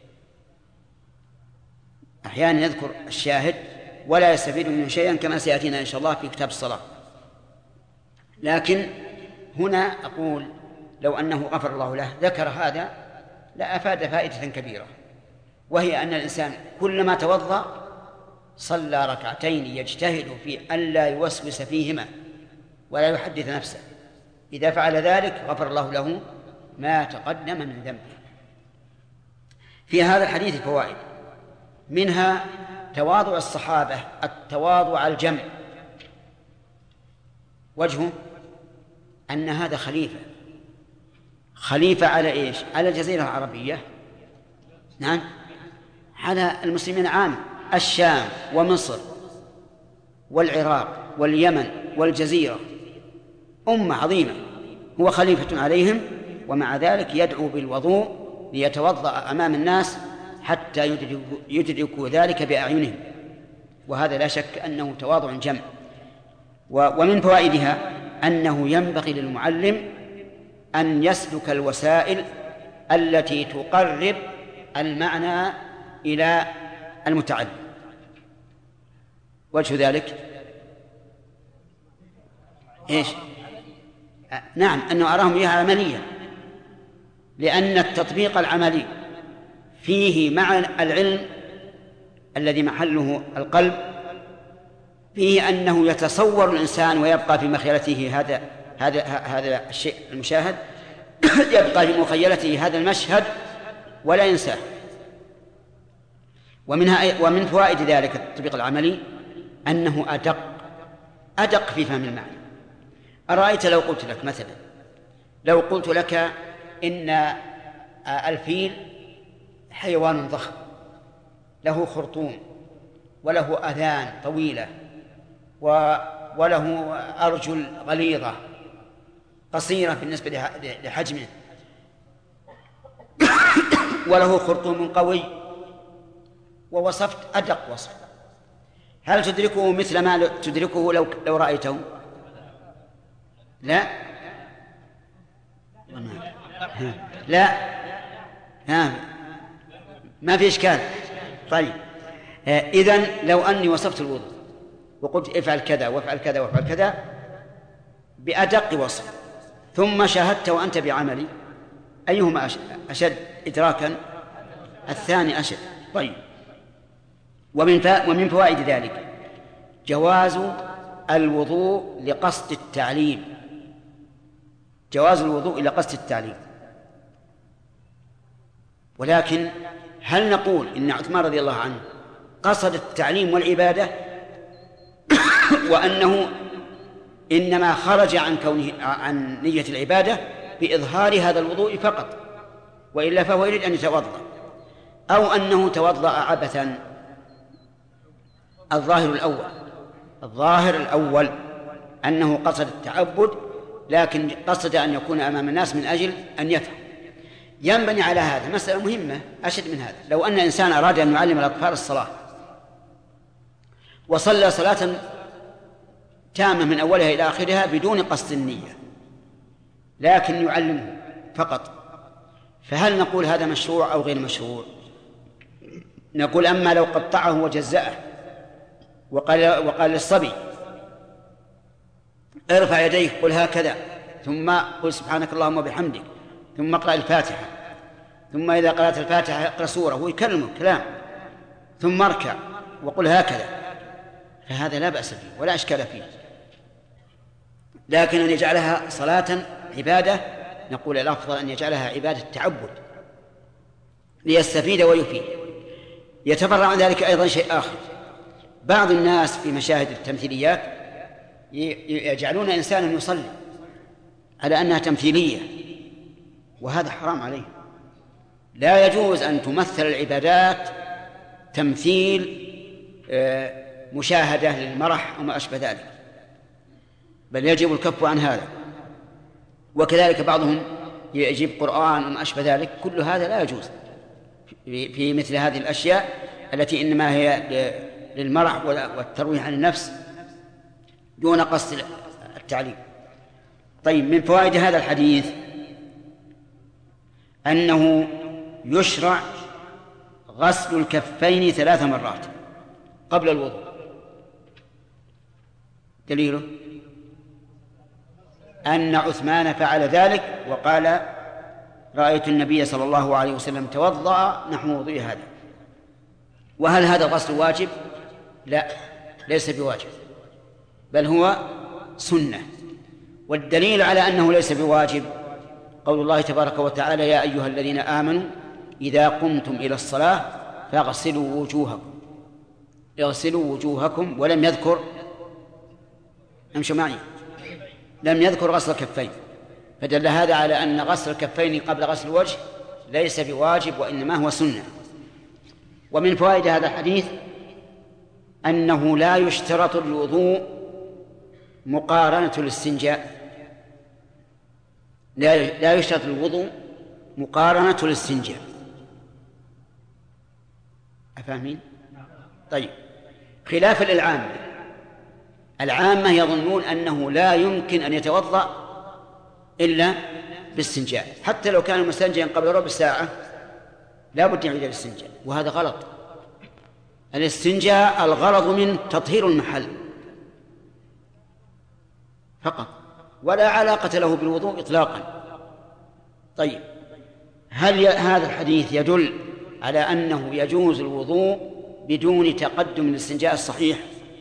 أحيانا يذكر الشاهد ولا يستفيد منه شيئا كما سيأتينا إن شاء الله في كتاب الصلاة. لكن هنا أقول لو أنه غفر الله له ذكر هذا لأفاد فائدة كبيرة، وهي أن الإنسان كلما توضأ صلى ركعتين يجتهد في ألا يوسوس فيهما ولا يحدث نفسه. إذا فعل ذلك غفر الله له ما تقدم من ذنبه. في هذا الحديث فوائد، منها تواضع الصحابة، التواضع الجمع. وجهه أن هذا خليفة خليفة على إيش؟ على الجزيرة العربية، نعم، على المسلمين عام، الشام ومصر والعراق واليمن والجزيرة، أمة عظيمة، هو خليفة عليهم ومع ذلك يدعو بالوضوء ليتوضأ أمام الناس حتى يدركوا ذلك بأعينهم، وهذا لا شك أنه تواضع جم. ومن فوائدها أنه ينبغي للمعلم أن يسلك الوسائل التي تقرب المعنى إلى المتعلم. وجه ذلك إيش؟ نعم، أنه أراهم إياها عملية، لأن التطبيق العملي فيه مع العلم الذي محله القلب، فيه أنه يتصور الإنسان ويبقى في مخيلته هذا هذا هذا الشيء المشاهد يبقى في مخيلته هذا المشهد ولا ينساه. ومنها ومن فوائد ذلك التطبيق العملي أنه أدق أدق في فهم المعنى. أرأيت لو قلت لك مثلا، لو قلت لك إن الفيل حيوان ضخم له خرطوم وله أذان طويلة وله أرجل غليظة قصيرة بالنسبة لحجمه وله خرطوم قوي، ووصفت أدق وصف، هل تدركه مثل ما تدركه لو لو رأيته؟ لا لا ها ما في إشكال. طيب إذن لو أني وصفت الوضوء وقلت افعل كذا وافعل كذا وافعل كذا بأدق وصف، ثم شاهدت وأنت بعملي، أيهما أشد إدراكا؟ الثاني أشد. طيب ومن ومن فوائد ذلك جواز الوضوء لقصد التعليم، جواز الوضوء إلى قصد التعليم. ولكن هل نقول إن عثمان رضي الله عنه قصد التعليم والعبادة وأنه إنما خرج عن كونه عن نية العبادة بإظهار هذا الوضوء فقط، وإلا فهو يريد أن يتوضأ، أو أنه توضأ عبثا؟ الظاهر الأول الظاهر الأول أنه قصد التعبد، لكن قصد أن يكون أمام الناس من أجل أن يفهم. ينبني على هذا مسألة مهمة أشد من هذا. لو أن إنسان أراد أن يعلم الأطفال الصلاة وصلى صلاة تامة من أولها إلى آخرها بدون قصد النية، لكن يعلمه فقط، فهل نقول هذا مشروع أو غير مشروع؟ نقول أما لو قطعه وجزأه وقال, وقال للصبي ارفع يديك قل هكذا، ثم قل سبحانك اللهم وبحمدك، ثم اقرأ الفاتحة، ثم إذا قرأت الفاتحة اقرأ سورة ويكلمه كلام، ثم اركع وقل هكذا، فهذا لا بأس فيه ولا إشكال فيه. لكن أن يجعلها صلاة عبادة نقول الأفضل أن يجعلها عبادة تعبد ليستفيد ويفيد. يتفرع عن ذلك أيضا شيء آخر، بعض الناس في مشاهد التمثيليات يجعلون إنسانا يصلي على أنها تمثيلية، وهذا حرام عليه. لا يجوز أن تمثل العبادات تمثيل مشاهدة للمرح وما أشبه ذلك، بل يجب الكف عن هذا. وكذلك بعضهم يجيب قرآن وما أشبه ذلك، كل هذا لا يجوز في مثل هذه الأشياء التي إنما هي للمرح والترويح عن النفس دون قصد التعليم. طيب من فوائد هذا الحديث أنه يشرع غسل الكفين ثلاث مرات قبل الوضوء. دليله أن عثمان فعل ذلك وقال رأيت النبي صلى الله عليه وسلم توضأ نحو وضوء هذا. وهل هذا الغسل واجب؟ لا، ليس بواجب، بل هو سنة. والدليل على أنه ليس بواجب قول الله تبارك وتعالى يا أيها الذين آمنوا إذا قمتم إلى الصلاة فاغسلوا وجوهكم، اغسلوا وجوهكم، ولم يذكر، امشوا معي، لم يذكر غسل الكفين، فدل هذا على أن غسل الكفين قبل غسل الوجه ليس بواجب وإنما هو سنة. ومن فوائد هذا الحديث أنه لا يشترط الوضوء مقارنة الاستنجاء، لا لا يشترط الوضوء مقارنة الاستنجاء. أفهمين؟ طيب، خلافا للعامة. العامة يظنون أنه لا يمكن أن يتوضأ إلا باستنجاء، حتى لو كان مستنجيا قبل ربع ساعة لا بد يعيد الاستنجاء، وهذا غلط. الاستنجاء الغرض من تطهير المحل فقط، ولا علاقة له بالوضوء إطلاقا. طيب، هل هذا الحديث يدل على أنه يجوز الوضوء بدون تقدم الاستنجاء الصحيح؟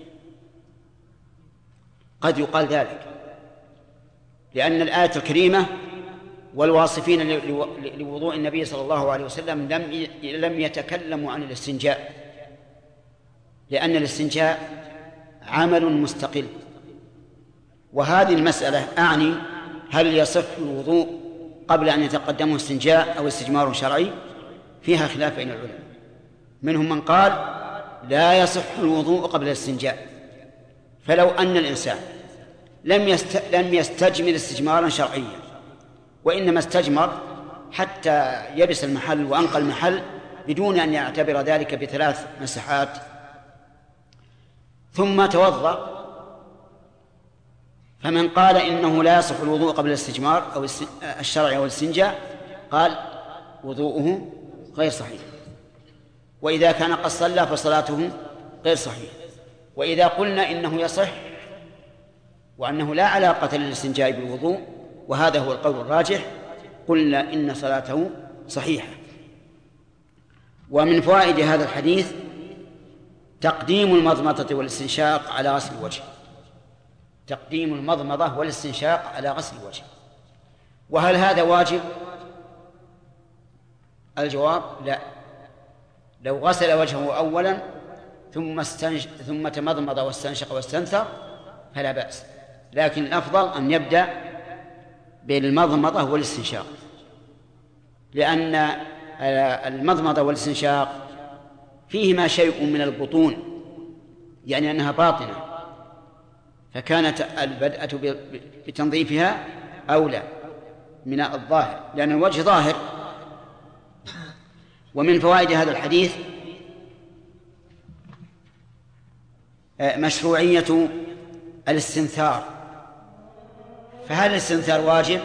قد يقال ذلك، لأن الآية الكريمة والواصفين لوضوء النبي صلى الله عليه وسلم لم لم يتكلموا عن الاستنجاء، لأن الاستنجاء عمل مستقل. وهذه المسألة أعني هل يصح الوضوء قبل أن يتقدمه استنجاء أو استجمار شرعي؟ فيها خلاف بين العلماء. منهم من قال لا يصح الوضوء قبل الاستنجاء، فلو أن الإنسان لم يست... لم يستجمر استجمارا شرعيا، وإنما استجمر حتى يبس المحل وأنقى المحل بدون أن يعتبر ذلك بثلاث مسحات، ثم توضأ، فمن قال إنه لا يصح الوضوء قبل الاستجمار أو الشرعي أو الاستنجاء قال وضوءه غير صحيح، وإذا كان قد صلى فصلاته غير صحيح. وإذا قلنا إنه يصح وأنه لا علاقة للاستنجاء بالوضوء، وهذا هو القول الراجح، قلنا إن صلاته صحيحة. ومن فوائد هذا الحديث تقديم المضمضة والاستنشاق على غسل الوجه، تقديم المضمضة والاستنشاق على غسل الوجه. وهل هذا واجب؟ الجواب لا. لو غسل وجهه أولا ثم استنش... ثم تمضمض واستنشق واستنثر فلا بأس، لكن الأفضل أن يبدأ بالمضمضة والاستنشاق، لأن المضمضة والاستنشاق فيهما شيء من البطون، يعني أنها باطنة، فكانت البدءة بتنظيفها أولى من الظاهر، لأن الوجه ظاهر. ومن فوائد هذا الحديث مشروعية الاستنثار. فهل الاستنثار واجب؟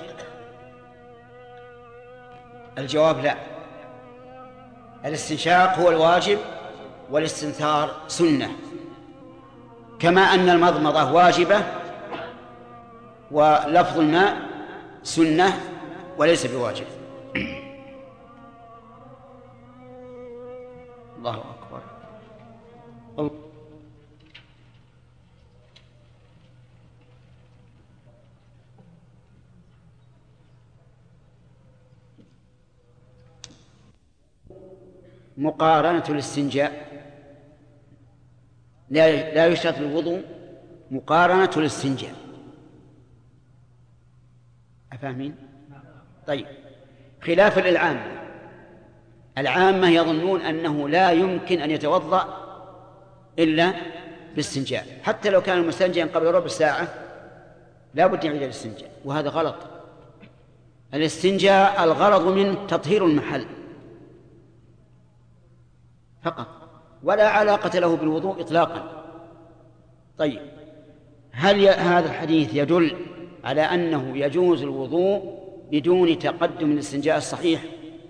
الجواب لا. الاستنشاق هو الواجب والاستنثار سنة، كما أن المضمضة واجبة ولفظ الماء سنة وليس بواجب. الله أكبر. مقارنة الاستنجاء، لا لا يشترط الوضوء مقارنة الاستنجاء. أفهمين؟ طيب، خلافا للعامة. العامة يظنون أنه لا يمكن أن يتوضأ إلا باستنجاء، حتى لو كان المستنجيا قبل ربع ساعة لا بد يعيد الاستنجاء، وهذا غلط. الاستنجاء الغرض من تطهير المحل فقط، ولا علاقة له بالوضوء إطلاقا. طيب، هل هذا الحديث يدل على أنه يجوز الوضوء بدون تقدم الاستنجاء الصحيح؟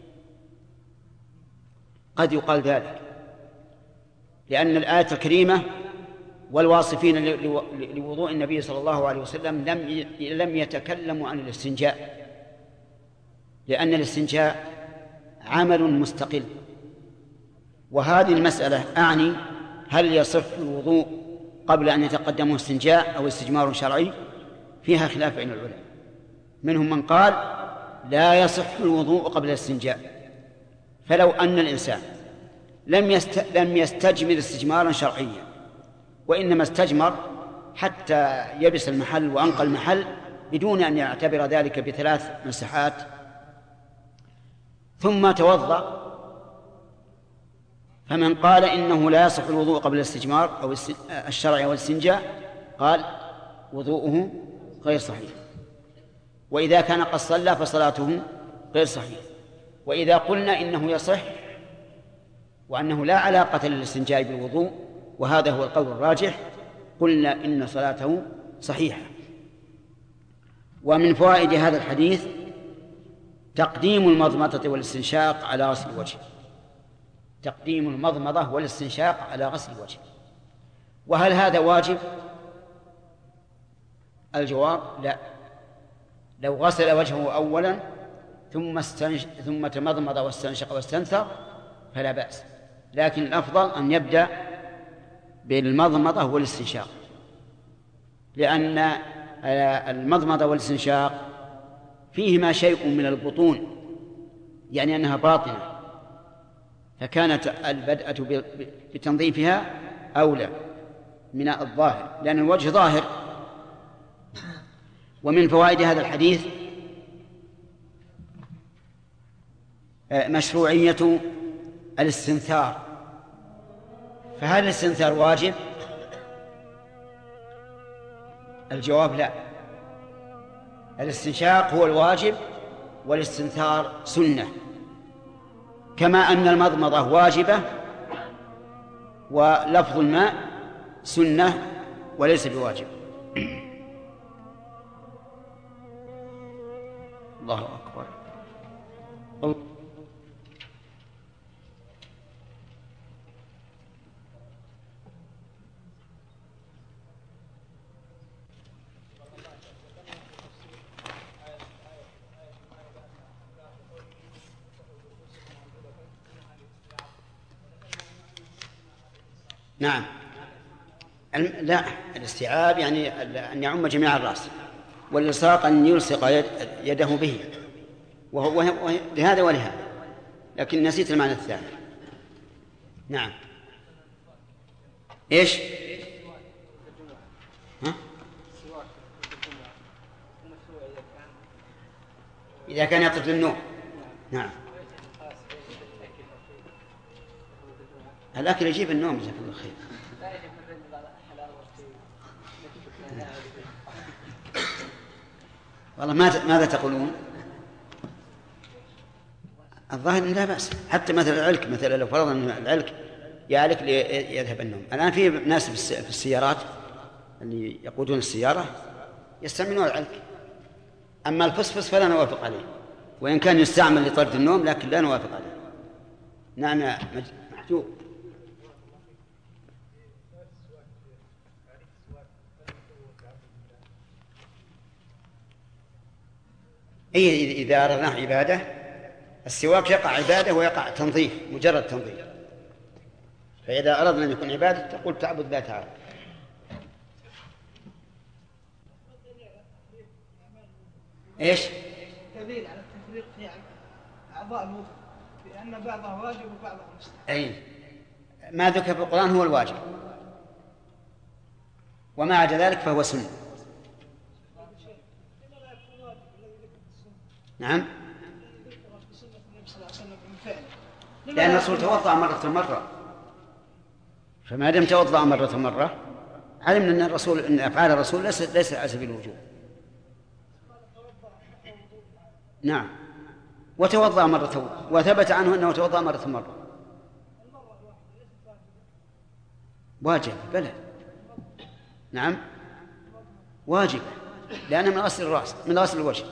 قد يقال ذلك، لأن الآية الكريمة والواصفين لوضوء النبي صلى الله عليه وسلم لم لم يتكلموا عن الاستنجاء، لأن الاستنجاء عمل مستقل. وهذه المسألة أعني هل يصح الوضوء قبل أن يتقدمه استنجاء أو استجمار شرعي؟ فيها خلاف بين العلماء. منهم من قال لا يصح الوضوء قبل الاستنجاء، فلو أن الإنسان لم يست... لم يستجمر استجمارا شرعيا، وإنما استجمر حتى يبس المحل وأنقى المحل بدون أن يعتبر ذلك بثلاث مسحات، ثم توضأ، فمن قال إنه لا يصح الوضوء قبل الاستجمار أو الشرعي أو الاستنجاء قال وضوءه غير صحيح. وإذا كان قد صلى فصلاته غير صحيحة. وإذا قلنا إنه يصح وأنه لا علاقة للاستنجاء بالوضوء، وهذا هو القول الراجح، قلنا إن صلاته صحيحة. ومن فوائد هذا الحديث تقديم المضمضة والاستنشاق على غسل الوجه، تقديم المضمضة والاستنشاق على غسل الوجه. وهل هذا واجب؟ الجواب لا. لو غسل وجهه أولا ثم استنش... ثم تمضمض واستنشق واستنثر فلا بأس، لكن الأفضل أن يبدأ بالمضمضة والاستنشاق، لأن المضمضة والاستنشاق فيهما شيء من البطون، يعني أنها باطنة، فكانت البدءة بتنظيفها أولى من الظاهر، لأن الوجه ظاهر. ومن فوائد هذا الحديث مشروعية الاستنثار. فهل الاستنثار واجب؟ الجواب لا. الاستنشاق هو الواجب والاستنثار سنة، كما أن المضمضة واجبة ولفظ الماء سنة وليس بواجب. الله أكبر. نعم. لا، الاستيعاب يعني أن يعم جميع الرأس، والإلصاق أن يلصق يده به، وهو لهذا ولهذا، لكن نسيت المعنى الثاني. نعم. إيش؟ ها؟ إذا كان يطلب للنوم. نعم. الأكل يجيب النوم، جزاك الله خير. والله ماذا تقولون؟ الظاهر لا بأس، حتى مثل العلك، مثلا لو فرضنا أن العلك يعلك ليذهب النوم. الآن في ناس في السيارات اللي يقودون السيارة يستعملون العلك، أما الفسفس فلا نوافق عليه، وإن كان يستعمل لطرد النوم لكن لا نوافق عليه. نعم يا محجوب. أي إذا أردناه عبادة، السواك يقع عبادة ويقع تنظيف، مجرد تنظيف. فإذا أردنا أن يكون عبادة تقول تعبد الله تعالى. إيش؟
دليل على التفريق في أعضاء الوضوء، لأن بعضها واجب وبعضها مستحب.
أي ما ذكر في القرآن هو الواجب، وما عدا ذلك فهو سنة. نعم. لأن الرسول توضأ مرة مرة، فما دام توضأ مرة مرة علمنا أن الرسول أن أفعال الرسول ليس ليس على سبيل الوجوب. نعم. وتوضأ مرة، وثبت عنه أنه توضأ مرة مرة. واجب بلى. نعم واجب، لأنه من أصل الرأس، من أصل الوجه.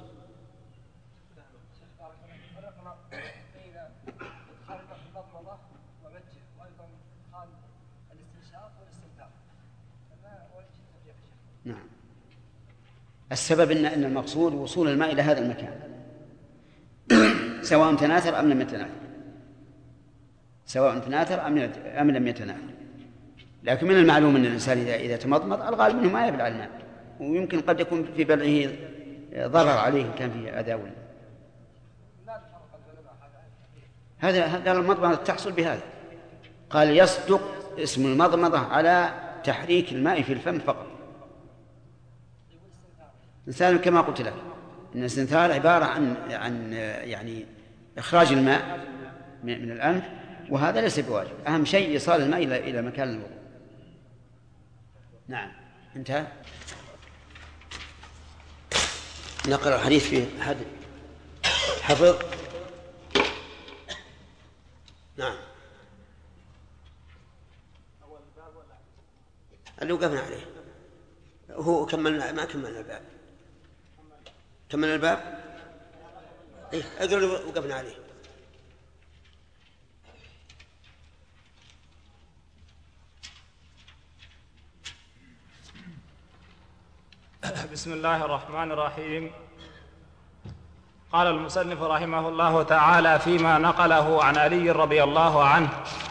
نعم. السبب إن أن المقصود وصول الماء إلى هذا المكان سواء تناثر أم لم يتناثر، سواء تناثر أم لم يتناثر. لكن من المعلوم أن الإنسان إذا إذا تمضمض الغالب منه ما يبلع الماء، ويمكن قد يكون في بلعه ضرر عليه كان فيه أذى. هذا هذا المضمضة تحصل بهذا. قال يصدق اسم المضمضة على تحريك الماء في الفم فقط. الإنسان كما قلت لك إن الاستنثار عبارة عن عن يعني إخراج الماء من الأنف، وهذا ليس بواجب. أهم شيء إيصال الماء إلى إلى مكان الوضوء. نعم انتهى. نقرأ الحديث فيه أحد حفظ. نعم اللي وقفنا عليه هو كملنا ما كملنا الباب. كملنا الباب إيه أقرأ اللي وقفنا عليه.
بسم الله الرحمن الرحيم. قال المصنف رحمه الله تعالى فيما نقله عن علي رضي الله عنه: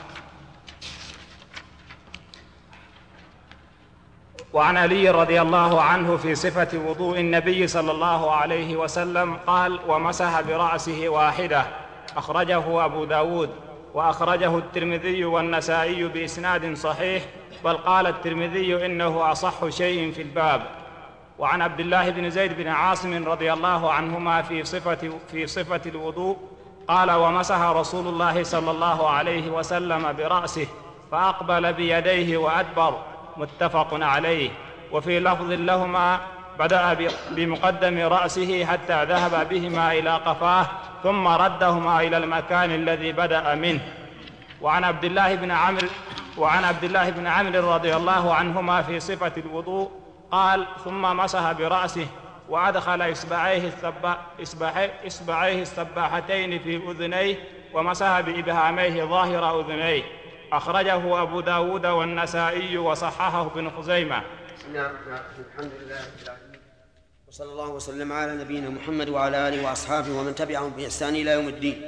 وعن علي رضي الله عنه في صفة وضوء النبي صلى الله عليه وسلم قال: ومسح برأسه واحدة، أخرجه أبو داود وأخرجه الترمذي والنسائي بإسناد صحيح، بل قال الترمذي إنه أصح شيء في الباب. وعن عبد الله بن زيد بن عاصم رضي الله عنهما في صفة, في صفة الوضوء قال: ومسح رسول الله صلى الله عليه وسلم برأسه فأقبل بيديه وأدبر، متفق عليه. وفي لفظ لهما: بدأ بمقدم رأسه حتى ذهب بهما إلى قفاه ثم ردهما إلى المكان الذي بدأ منه. وعن عبد الله بن عمرو وعن عبد الله بن عمرو رضي الله عنهما في صفة الوضوء قال: ثم مسح برأسه وأدخل إصبعيه, السبا... إصبعيه السباحتين في أذنيه ومسح بإبهاميه ظاهر أذنيه. أخرجه أبو داود والنسائي وصححه ابن خزيمة.
نعم الحمد لله وصلى الله وسلم على نبينا محمد وعلى آله وأصحابه ومن تبعهم بإحسان إلى يوم الدين.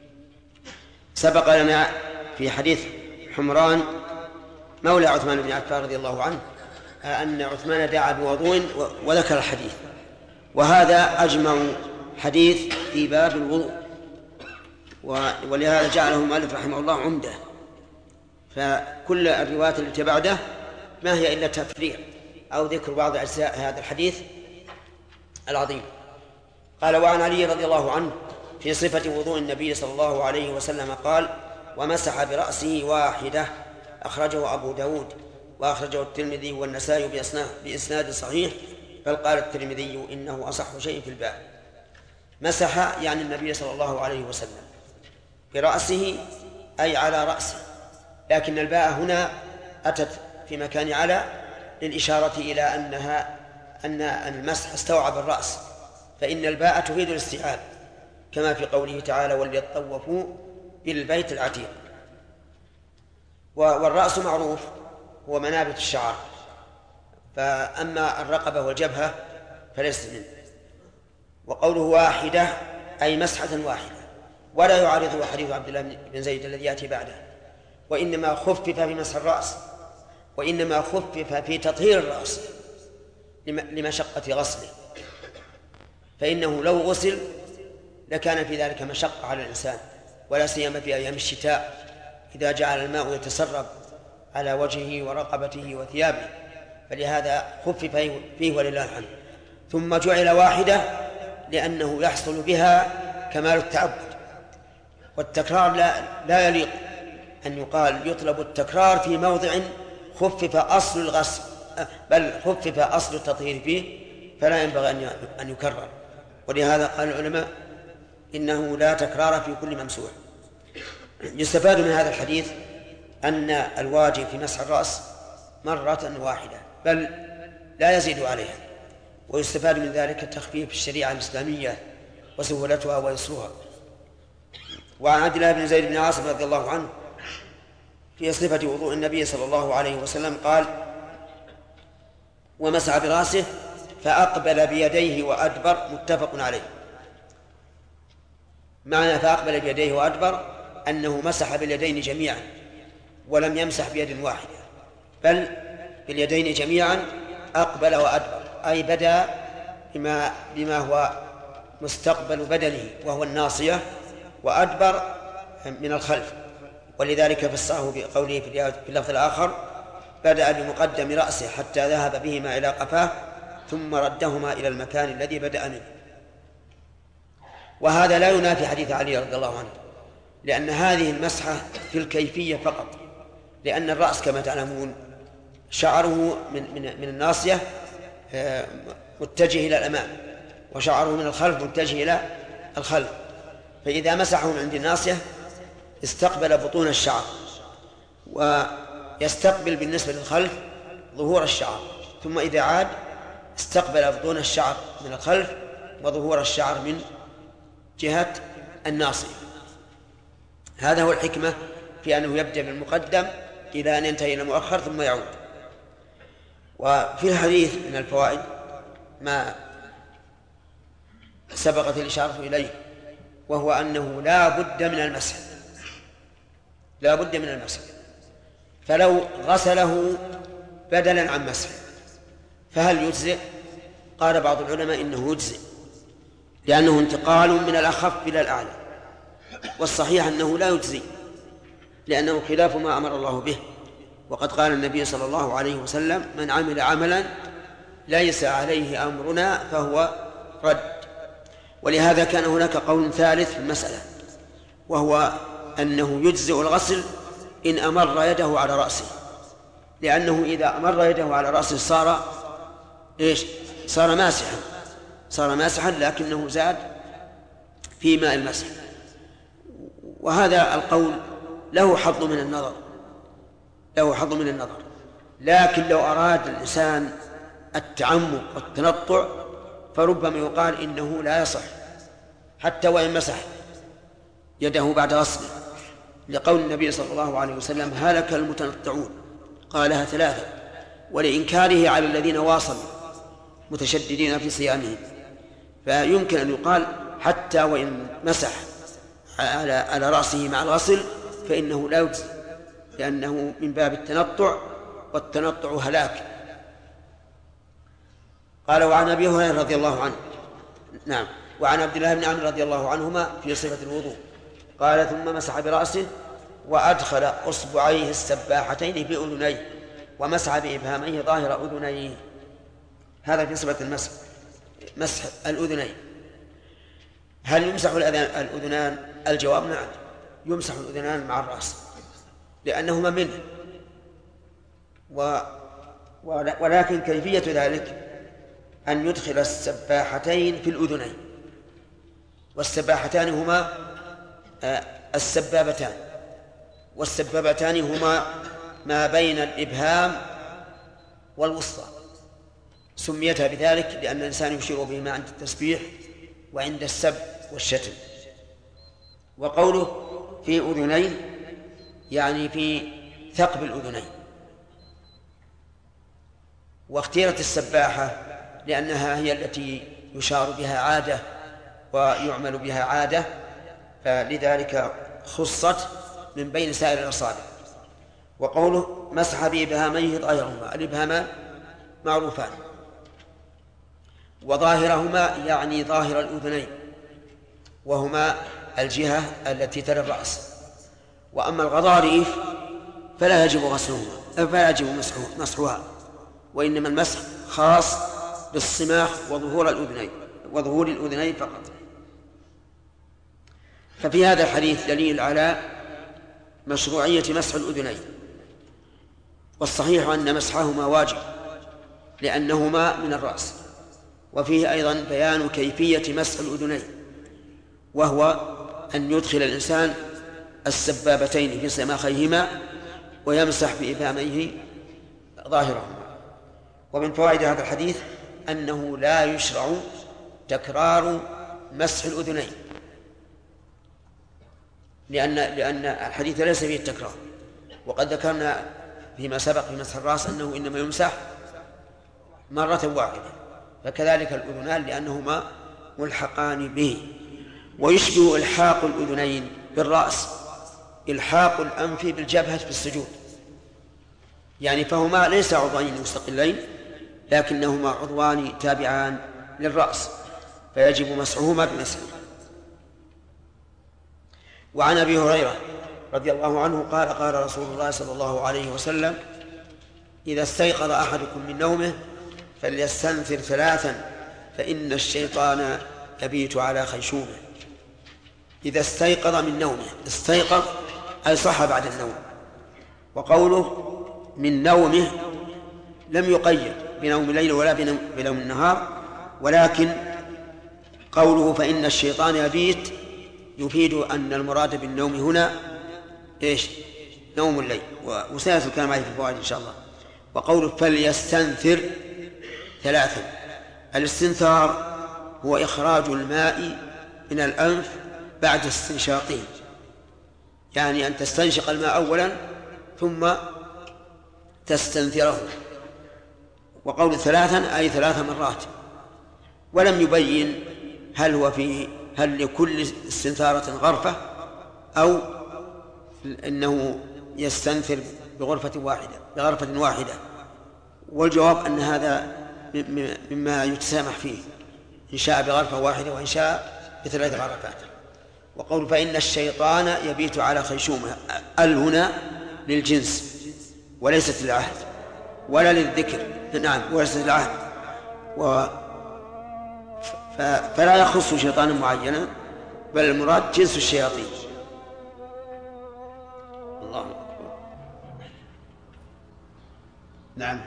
سبق لنا في حديث حمران مولى عثمان بن عفان رضي الله عنه أن عثمان دعا بوضوء وذكر الحديث، وهذا أجمع حديث في باب الوضوء، ولهذا جعله المؤلف رحمه الله عمدة. فكل الروايات التي بعده ما هي إلا تفريع أو ذكر بعض أجزاء هذا الحديث العظيم. قال: وعن علي رضي الله عنه في صفة وضوء النبي صلى الله عليه وسلم قال: ومسح برأسه واحدة، أخرجه أبو داود وأخرجه الترمذي والنسائي بإسناد صحيح، بل قال الترمذي إنه أصح شيء في الباب. مسح يعني النبي صلى الله عليه وسلم برأسه أي على رأسه، لكن الباء هنا أتت في مكان على للإشارة إلى أنها أن المسح استوعب الرأس، فإن الباء تفيد الاستيعاب كما في قوله تعالى: وليطوفوا بالبيت العتيق. والرأس معروف هو منابت الشعر، فأما الرقبة والجبهة فليس منه. وقوله واحدة أي مسحة واحدة، ولا يعارضه حديث عبد الله بن زيد الذي يأتي بعده، وإنما خفف في مسح الرأس، وإنما خفف في تطهير الرأس لمشقة غسله، فإنه لو غسل لكان في ذلك مشقة على الإنسان، ولا سيما في أيام الشتاء إذا جعل الماء يتسرب على وجهه ورقبته وثيابه، فلهذا خفف فيه ولله الحمد. ثم جعل واحدة لأنه يحصل بها كمال التعبد، والتكرار لا, لا يليق أن يقال يطلب التكرار في موضع خفف أصل الغسل، بل خفف أصل التطهير فيه، فلا ينبغي أن يكرر. ولهذا قال العلماء إنه لا تكرار في كل ممسوح. يستفاد من هذا الحديث أن الواجب في مسح الرأس مرة واحدة بل لا يزيد عليها، ويستفاد من ذلك التخفيف في الشريعة الإسلامية وسهولتها ويسرها. وعن عبد الله بن زيد بن عاصم رضي الله عنه في صفة وضوء النبي صلى الله عليه وسلم قال: ومسح برأسه فأقبل بيديه وأدبر، متفق عليه. معنى فأقبل بيديه وأدبر أنه مسح باليدين جميعا ولم يمسح بيد واحدة، بل باليدين جميعا أقبل وأدبر، أي بدأ بما, بما هو مستقبل بدنه وهو الناصية، وأدبر من الخلف. ولذلك فسره بقوله في اللفظ الآخر: بدأ بمقدم رأسه حتى ذهب بهما إلى قفاه ثم ردهما إلى المكان الذي بدأ منه. وهذا لا ينافي حديث علي رضي الله عنه، لأن هذه المسحة في الكيفية فقط، لأن الرأس كما تعلمون شعره من, من, من الناصية متجه إلى الأمام، وشعره من الخلف متجه إلى الخلف، فإذا مسحه من عند الناصية استقبل بطون الشعر، ويستقبل بالنسبة للخلف ظهور الشعر، ثم إذا عاد استقبل بطون الشعر من الخلف وظهور الشعر من جهة الناصية. هذا هو الحكمة في أنه يبدأ بالمقدم إلى أن ينتهي إلى المؤخر ثم يعود. وفي الحديث من الفوائد ما سبقت الإشارة إليه، وهو أنه لا بد من المسح، لا بد من المسح، فلو غسله بدلا عن مسح فهل يجزئ؟ قال بعض العلماء إنه يجزئ، لأنه انتقال من الأخف إلى الأعلى، والصحيح أنه لا يجزي، لأنه خلاف ما أمر الله به. وقد قال النبي صلى الله عليه وسلم: من عمل عملا ليس عليه أمرنا فهو رد. ولهذا كان هناك قول ثالث في المسألة، وهو أنه يجزئ الغسل إن أمر يده على رأسه، لأنه إذا أمر يده على رأسه صار إيش؟ صار ماسحا، صار ماسحا لكنه زاد في ماء المسح. وهذا القول له حظ من النظر، له حظ من النظر، لكن لو أراد الإنسان التعمق والتنطع فربما يقال إنه لا يصح حتى وإن مسح يده بعد غسله، لقول النبي صلى الله عليه وسلم: هلك المتنطعون، قالها ثلاثة، ولإنكاره على الذين واصلوا متشددين في صيامهم، فيمكن أن يقال حتى وإن مسح على على رأسه مع الغسل فإنه لا يجزي، لأنه من باب التنطع، والتنطع هلاك. قال: وعن أبي هريرة رضي الله عنه، نعم، وعن عبد الله بن عمرو رضي الله عنهما في صفة الوضوء قال: ثم مسح برأسه وأدخل أصبعيه السباحتين في أذنيه ومسح بإبهاميه ظاهر أذنيه. هذا في صفة المسح، مسح الأذنين. هل يمسح الأذنان؟ الجواب: نعم، يمسح الأذنان مع الرأس لأنهما منه، و... ولكن كيفية ذلك أن يدخل السباحتين في الأذنين، والسباحتان هما السبابتان، والسبابتان هما ما بين الإبهام والوسطى، سميتها بذلك لأن الإنسان يشير بهما عند التسبيح وعند السب والشتم. وقوله في أذنين يعني في ثقب الأذنين. واختيرت السباحة لأنها هي التي يشار بها عادة ويعمل بها عادة، فلذلك خصت من بين سائر الأصابع. وقوله مسح بإبهاميه ظاهرهما، الإبهامان معروفان، وظاهرهما يعني ظاهر الأذنين، وهما الجهة التي تلي الرأس. وأما الغضاريف فلا يجب غسلهما، فلا يجب مسحها، وإنما المسح خاص بالصماخ وظهور الأذنين وظهور الأذنين فقط. ففي هذا الحديث دليل على مشروعية مسح الأذنين، والصحيح أن مسحهما واجب لأنهما من الرأس. وفيه أيضا بيان كيفية مسح الأذنين، وهو أن يدخل الإنسان السبابتين في صماخيهما ويمسح بإبهاميه ظاهرهما. ومن فوائد هذا الحديث أنه لا يشرع تكرار مسح الأذنين، لأن لأن الحديث ليس فيه التكرار. وقد ذكرنا فيما سبق في مسح الرأس أنه إنما يمسح مرة واحدة، فكذلك الأذنان لأنهما ملحقان به. ويشبه إلحاق الأذنين بالرأس إلحاق الأنف بالجبهة في السجود، يعني فهما ليس عضوين مستقلين لكنهما عضوان تابعان للرأس، فيجب مسحهما بمسحه. وعن أبي هريرة رضي الله عنه قال: قال رسول الله صلى الله عليه وسلم: إذا استيقظ أحدكم من نومه فليستنثر ثلاثا فإن الشيطان يبيت على خيشومه. إذا استيقظ من نومه، استيقظ أي صحى بعد النوم. وقوله من نومه لم يقيد بنوم الليل ولا بنوم النهار، ولكن قوله فإن الشيطان يبيت يفيد أن المراد بالنوم هنا إيش؟ نوم الليل، وسيأتي الكلام عليه في الفوائد إن شاء الله. وقوله فليستنثر ثلاثا، الاستنثار هو إخراج الماء من الأنف بعد استنشاقه، يعني أن تستنشق الماء أولا ثم تستنثره. وقول ثلاثا أي ثلاث مرات، ولم يبين هل هو في هل لكل استنثارة غرفة أو إنه يستنثر بغرفة واحدة بغرفة واحدة. والجواب أن هذا مما يتسامح فيه، إن شاء بغرفة واحدة وإن شاء بثلاث غرفات. وقول فإن الشيطان يبيت على خيشومه، ال هنا للجنس وليست للعهد ولا للذكر، نعم وليست للعهد، و فلا يخص شيطانا معينا بل المراد جنس الشياطين. الله أكبر. نعم.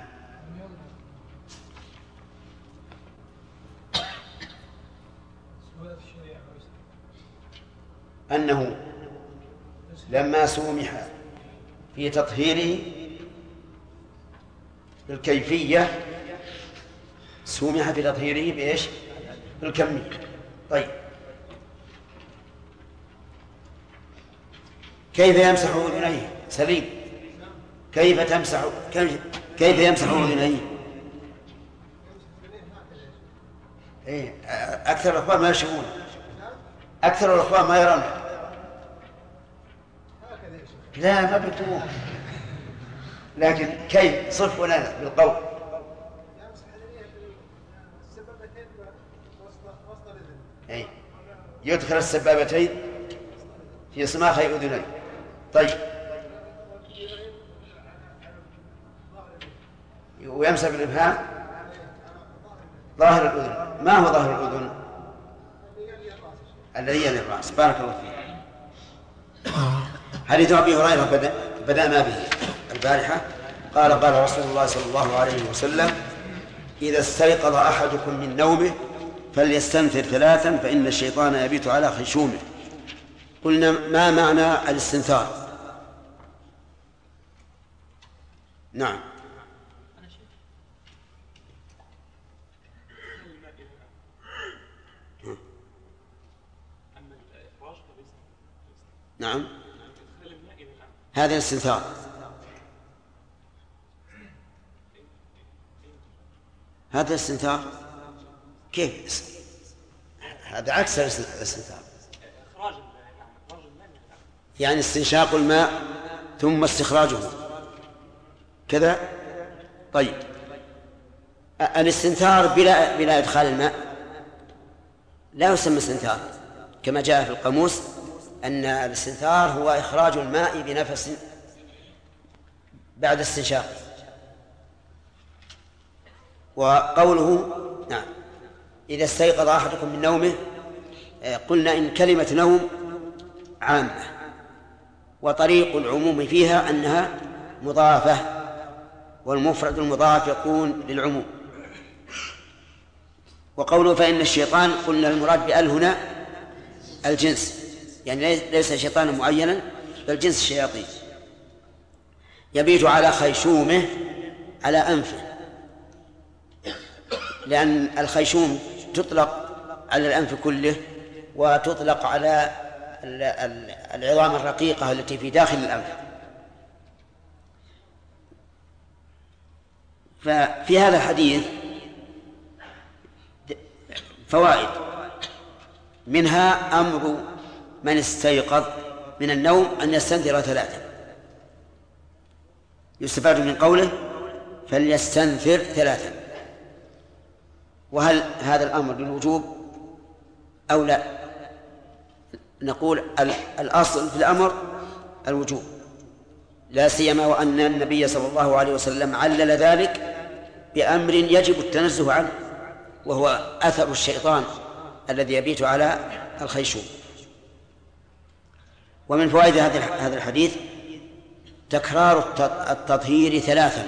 أنه لما سومح في تطهيره بالكيفية سومح في تطهيره بإيش؟ بالكمية. طيب كيف يمسح أذنيه؟ سليم، كيف تمسح كيف يمسح أذنيه؟ إيه أكثر الأخوان ما يشوفون، أكثر الأخوان ما يرون. لا ما بيكتبون، لكن كيف صف لنا بالقول. أي يدخل السبابتين في صماخي أذنيه. طيب ويمسح بالإبهام ظاهر الأذن. ما هو ظاهر الأذن؟ الذي يلي الرأس. بارك الله فيك. حديث أبي هريرة بدأ بدأنا به البارحة. قال قال رسول الله صلى الله عليه وسلم إذا استيقظ أحدكم من نومه فليستنثر ثلاثا فإن الشيطان يبيت على خيشومه. قلنا ما معنى الاستنثار؟ نعم نعم هذا الاستنثار. هذا الاستنثار كيف؟ هذا عكس الاستنثار، يعني استنشاق الماء ثم استخراجه كذا. طيب الاستنثار بلا بلا إدخال الماء لا يسمى استنثار، كما جاء في القاموس أن الاستنثار هو إخراج الماء بنفس بعد استنشاق. وقوله نعم إذا استيقظ أحدكم من نومه، قلنا إن كلمة نوم عامة وطريق العموم فيها أنها مضافة، والمفرد المضاف يكون للعموم. وقوله فإن الشيطان قلنا المراد بأل هنا الجنس، يعني ليس شيطانا معينا بل جنس الشياطين. يبيت على خيشومه على أنفه، لأن الخيشوم تطلق على الأنف كله وتطلق على العظام الرقيقة التي في داخل الأنف. ففي هذا الحديث فوائد، منها أمر من استيقظ من النوم أن يستنثر ثلاثة. يستفاد من قوله فليستنثر ثلاثة. وهل هذا الأمر للوجوب أو لا؟ نقول الأصل في الأمر الوجوب، لا سيما وأن النبي صلى الله عليه وسلم علل ذلك بأمر يجب التنزه عنه، وهو أثر الشيطان الذي يبيت على الخيشوم. ومن فوائد هذا الحديث تكرار التطهير ثلاثا،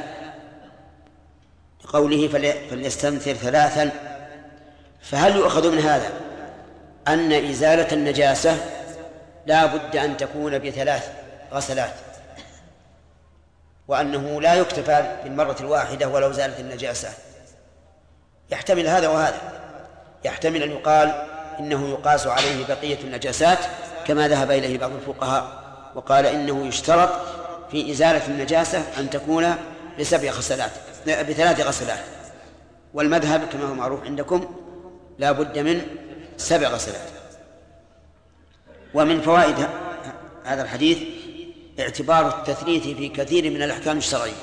قوله فليستنثر ثلاثا. فهل يؤخذ من هذا أن إزالة النجاسة لا بد أن تكون بثلاث غسلات، وأنه لا يكتفى بالمرة الواحدة ولو زالت النجاسة. يحتمل هذا وهذا، يحتمل أن يقال إنه يقاس عليه بقية النجاسات كما ذهب إليه بعض الفقهاء وقال إنه يشترط في إزالة النجاسة أن تكون بسبع غسلات بثلاث غسلات، والمذهب كما هو معروف عندكم لا بد من سبع غسلات. ومن فوائد هذا الحديث اعتبار التثليث في كثير من الأحكام الشرعية،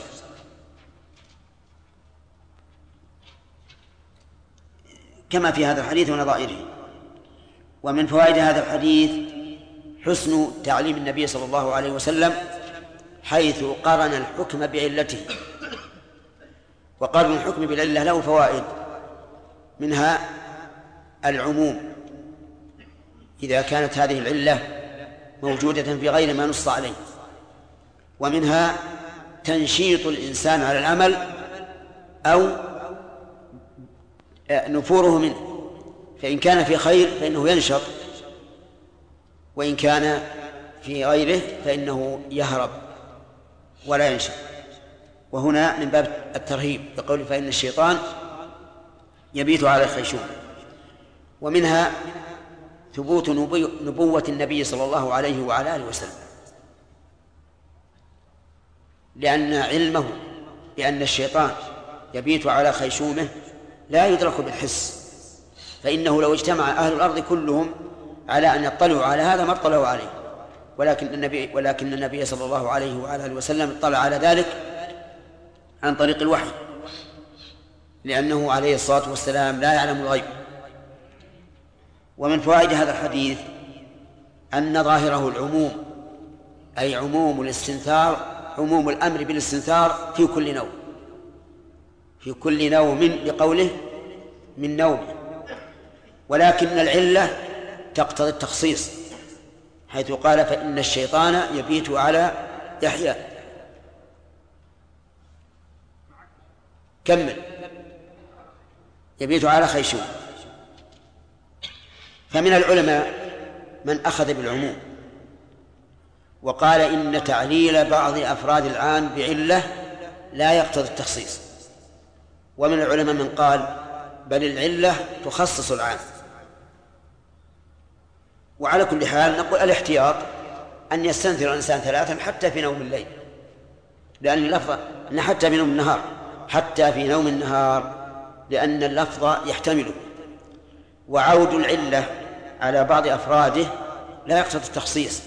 كما في هذا الحديث ونظائره. ومن فوائد هذا الحديث حسن تعليم النبي صلى الله عليه وسلم حيث قرن الحكم بعلته، وقرن الحكم بالعلة له فوائد، منها العموم إذا كانت هذه العلة موجودة في غير ما نص عليه، ومنها تنشيط الإنسان على العمل أو نفوره منه، فإن كان في خير فإنه ينشط، وإن كان في غيره فإنه يهرب ولا ينشط. وهنا من باب الترهيب بقول فإن الشيطان يبيت على الخيشوم. ومنها ثبوت نبوة النبي صلى الله عليه وعلى آله وسلم، لأن علمه بأن الشيطان يبيت على خيشومه لا يدرك بالحس، فإنه لو اجتمع أهل الأرض كلهم على أن يطلعوا على هذا ما اطلعوا عليه، ولكن النبي ولكن النبي صلى الله عليه وعلى آله وسلم اطلع على ذلك عن طريق الوحي، لأنه عليه الصلاة والسلام لا يعلم الغيب. ومن فوائد هذا الحديث أن ظاهره العموم، أي عموم الاستنثار، عموم الأمر بالاستنثار في كل نوم، في كل نوم لقوله من نوم، ولكن العلة تقتضي التخصيص، حيث قال فإن الشيطان يبيت على يحيى. كمل. يبيت على خيشوم. فمن العلماء من أخذ بالعموم وقال إن تعليل بعض أفراد العام بعلة لا يقتضي التخصيص، ومن العلماء من قال بل العلة تخصص العام. وعلى كل حال نقول الاحتياط أن يستنثر الإنسان ثلاثا حتى في نوم الليل، لأن اللفظ أن حتى في نوم النهار، حتى في نوم النهار لأن اللفظ يحتمله. وعود العلة على بعض أفراده لا يقتضي التخصيص،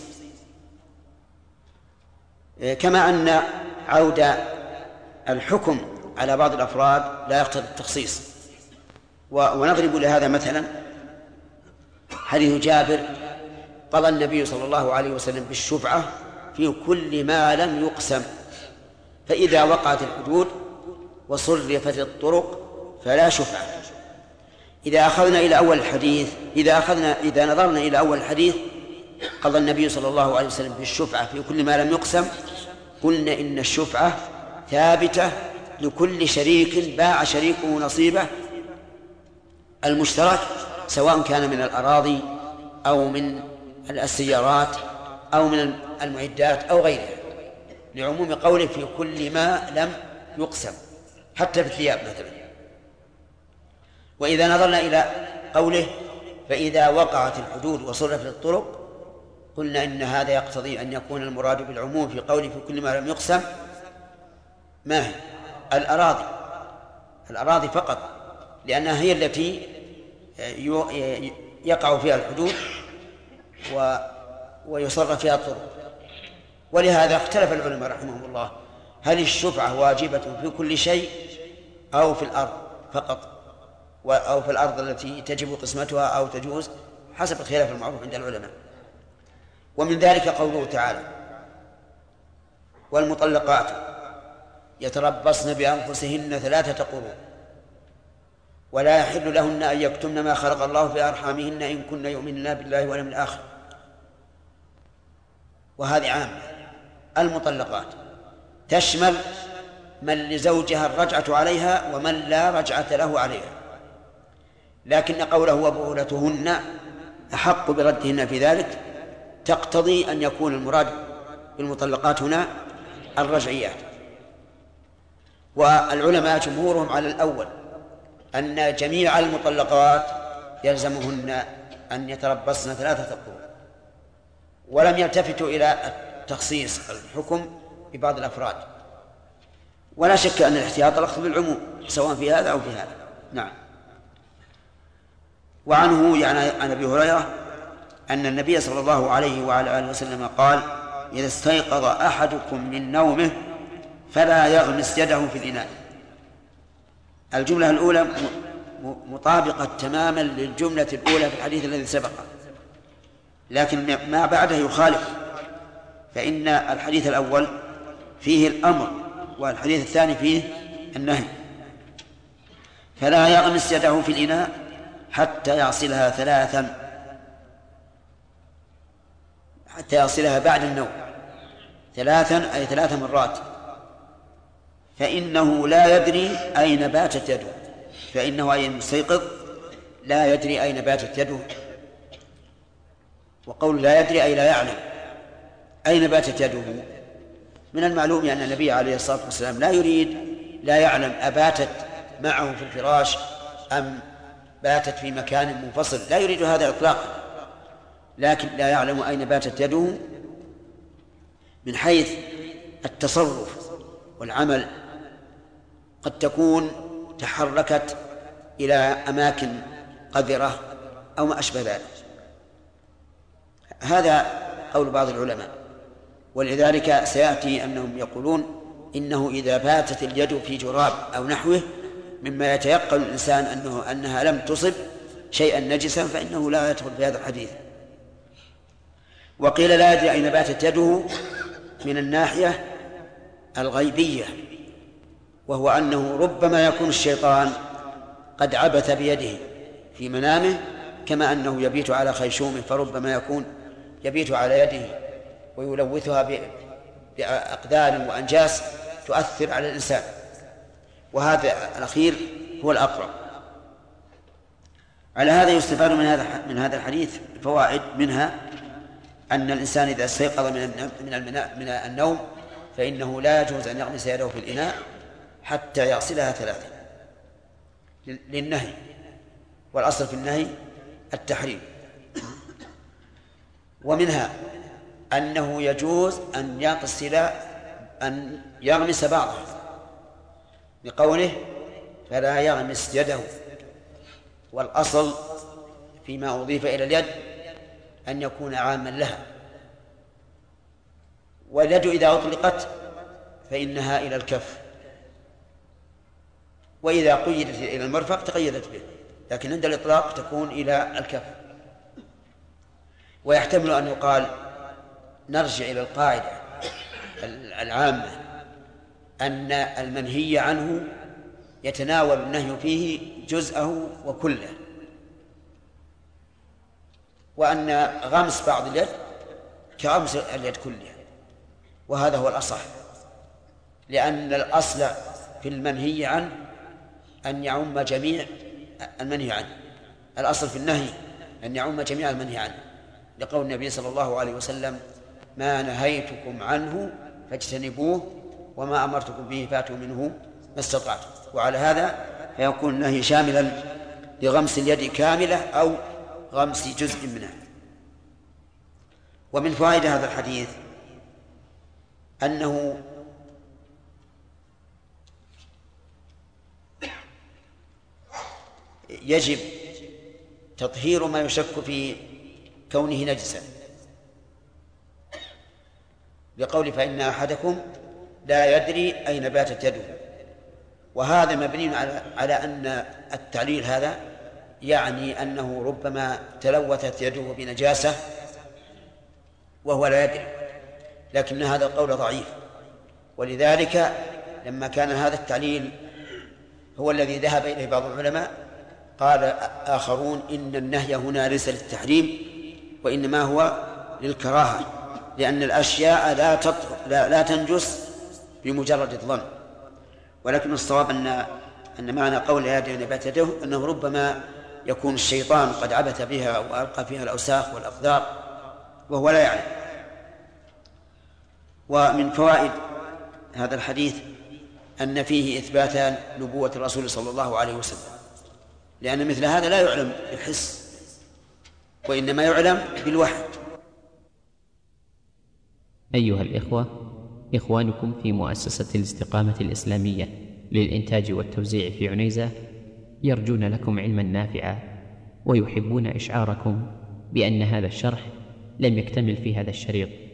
كما أن عود الحكم على بعض الأفراد لا يقتضي التخصيص. ونضرب لهذا مثلا حديث جابر: قضى النبي صلى الله عليه وسلم بالشفعة في كل ما لم يقسم، فإذا وقعت الحدود وصرفت الطرق فلا شفعة. إذا أخذنا إلى أول الحديث إذا أخذنا إذا نظرنا إلى أول الحديث قضى النبي صلى الله عليه وسلم بالشفعة في كل ما لم يقسم، قلنا إن الشفعة ثابتة لكل شريك باع شريكه نصيبه المشترك، سواء كان من الأراضي أو من السيارات أو من المعدات أو غيرها، لعموم قوله في كل ما لم يقسم، حتى في الثياب مثلا. وإذا نظرنا إلى قوله فإذا وقعت الحدود وصرفت الطرق، قلنا إن هذا يقتضي أن يكون المراد بالعموم في قوله في كل ما لم يقسم ما هي الأراضي الأراضي فقط، لأنها هي التي يقع فيها الحدود ويصرف فيها الطرق. ولهذا اختلف العلماء رحمهم الله هل الشفعة واجبة في كل شيء أو في الأرض فقط، أو في الأرض التي تجب قسمتها أو تجوز، حسب الخلاف المعروف عند العلماء. ومن ذلك قوله تعالى: والمطلقات يتربصن بأنفسهن ثلاثة قروء ولا يحل لهن أن يكتمن ما خلق الله في أرحامهن إن كن يؤمنن بالله واليوم الآخر. وهذه عامة، المطلقات تشمل من لزوجها الرجعة عليها ومن لا رجعة له عليها، لكن قوله وبعولتهن أحق بردهن في ذلك، تقتضي أن يكون المراد بالمطلقات هنا الرجعيات. والعلماء جمهورهم على الأول أن جميع المطلقات يلزمهن أن يتربصن ثلاثة قروء، ولم يلتفتوا إلى تخصيص الحكم ببعض الأفراد. ولا شك أن الاحتياط الأخذ بالعموم سواء في هذا أو في هذا. نعم. وعنه يعني عن أبي هريرة أن النبي صلى الله عليه وعلى آله وسلم قال: إذا استيقظ أحدكم من نومه فلا يغمس يده في الإناء. الجملة الأولى مطابقة تماما للجملة الأولى في الحديث الذي سبق، لكن ما بعده يخالف، فإن الحديث الأول فيه الأمر والحديث الثاني فيه النهي. فلا يغمس يده في الإناء حتى يغسلها ثلاثا، حتى يغسلها بعد النوم ثلاثا أي ثلاث مرات، فإنه لا يدري أين باتت يده، فإنه أي المستيقظ لا يدري أين باتت يده. وقول لا يدري أي لا يعلم أين باتت يده. من المعلوم أن النبي عليه الصلاة والسلام لا يريد لا يعلم أباتت معه في الفراش أم باتت في مكان منفصل، لا يريد هذا إطلاقا، لكن لا يعلم أين باتت يده من حيث التصرف والعمل. قد تكون تحركت إلى أماكن قذرة أو ما أشبه ذلك. هذا قول بعض العلماء، ولذلك سيأتي أنهم يقولون إنه إذا باتت اليد في جراب أو نحوه مما يتيقن الإنسان أنه أنها لم تصب شيئا نجسا فإنه لا يدخل في هذا الحديث. وقيل لا يدري أين باتت يده من الناحية الغيبية، وهو أنه ربما يكون الشيطان قد عبث بيده في منامه، كما أنه يبيت على خيشومه فربما يكون يبيت على يده ويلوثها بأقدار وأنجاس تؤثر على الإنسان، وهذا الأخير هو الأقرب. على هذا يستفاد من هذا من هذا الحديث فوائد، منها أن الإنسان إذا استيقظ من من النوم فإنه لا يجوز أن يغمس يده في الإناء حتى يغسلها ثلاثة للنهي، والأصل في النهي التحريم. ومنها أنه يجوز أن يغسل أن يغمس بعضه بقوله فلا يغمس يده، والأصل فيما أضيف إلى اليد أن يكون عاما لها، واليد إذا أطلقت فإنها إلى الكف، وإذا قيدت إلى المرفق تقيدت به، لكن عند الإطلاق تكون إلى الكف. ويحتمل أن يقال نرجع إلى القاعدة العامة أن المنهي عنه يتناول النهي فيه جزءه وكله، وأن غمس بعض اليد كغمس اليد كلها، وهذا هو الأصح، لأن الأصل في المنهي عنه أن يعم جميع المنهي عنه، الأصل في النهي أن يعم جميع المنهي عنه، لقول النبي صلى الله عليه وسلم ما نهيتكم عنه فاجتنبوه وما أمرتكم به فاتوا منه ما استطعتم. وعلى هذا فيكون النهي شاملا لغمس اليد كاملة أو غمس جزء منها. ومن فوائد هذا الحديث أنه يجب تطهير ما يشك في كونه نجسا، بقول فإن أحدكم لا يدري أين باتت يده، وهذا مبني على على أن التعليل هذا يعني أنه ربما تلوثت يده بنجاسة وهو لا يدري، لكن هذا القول ضعيف، ولذلك لما كان هذا التعليل هو الذي ذهب إليه بعض العلماء قال آخرون إن النهي هنا ليس للتحريم وإنما هو للكراهة، لأن الأشياء لا, لا, لا تنجس بمجرد الظن. ولكن الصواب أن أن معنى قول هذه نبات يده أنه ربما يكون الشيطان قد عبث بها وألقى فيها الأوساخ والأقدار وهو لا يعلم. ومن فوائد هذا الحديث أن فيه إثبات نبوة الرسول صلى الله عليه وسلم، لأن مثل هذا لا يعلم بالحس وإنما يعلم بالوحي.
أيها الإخوة، إخوانكم في مؤسسة الاستقامة الإسلامية للإنتاج والتوزيع في عنيزة يرجون لكم علما نافعا، ويحبون إشعاركم بأن هذا الشرح لم يكتمل في هذا الشريط،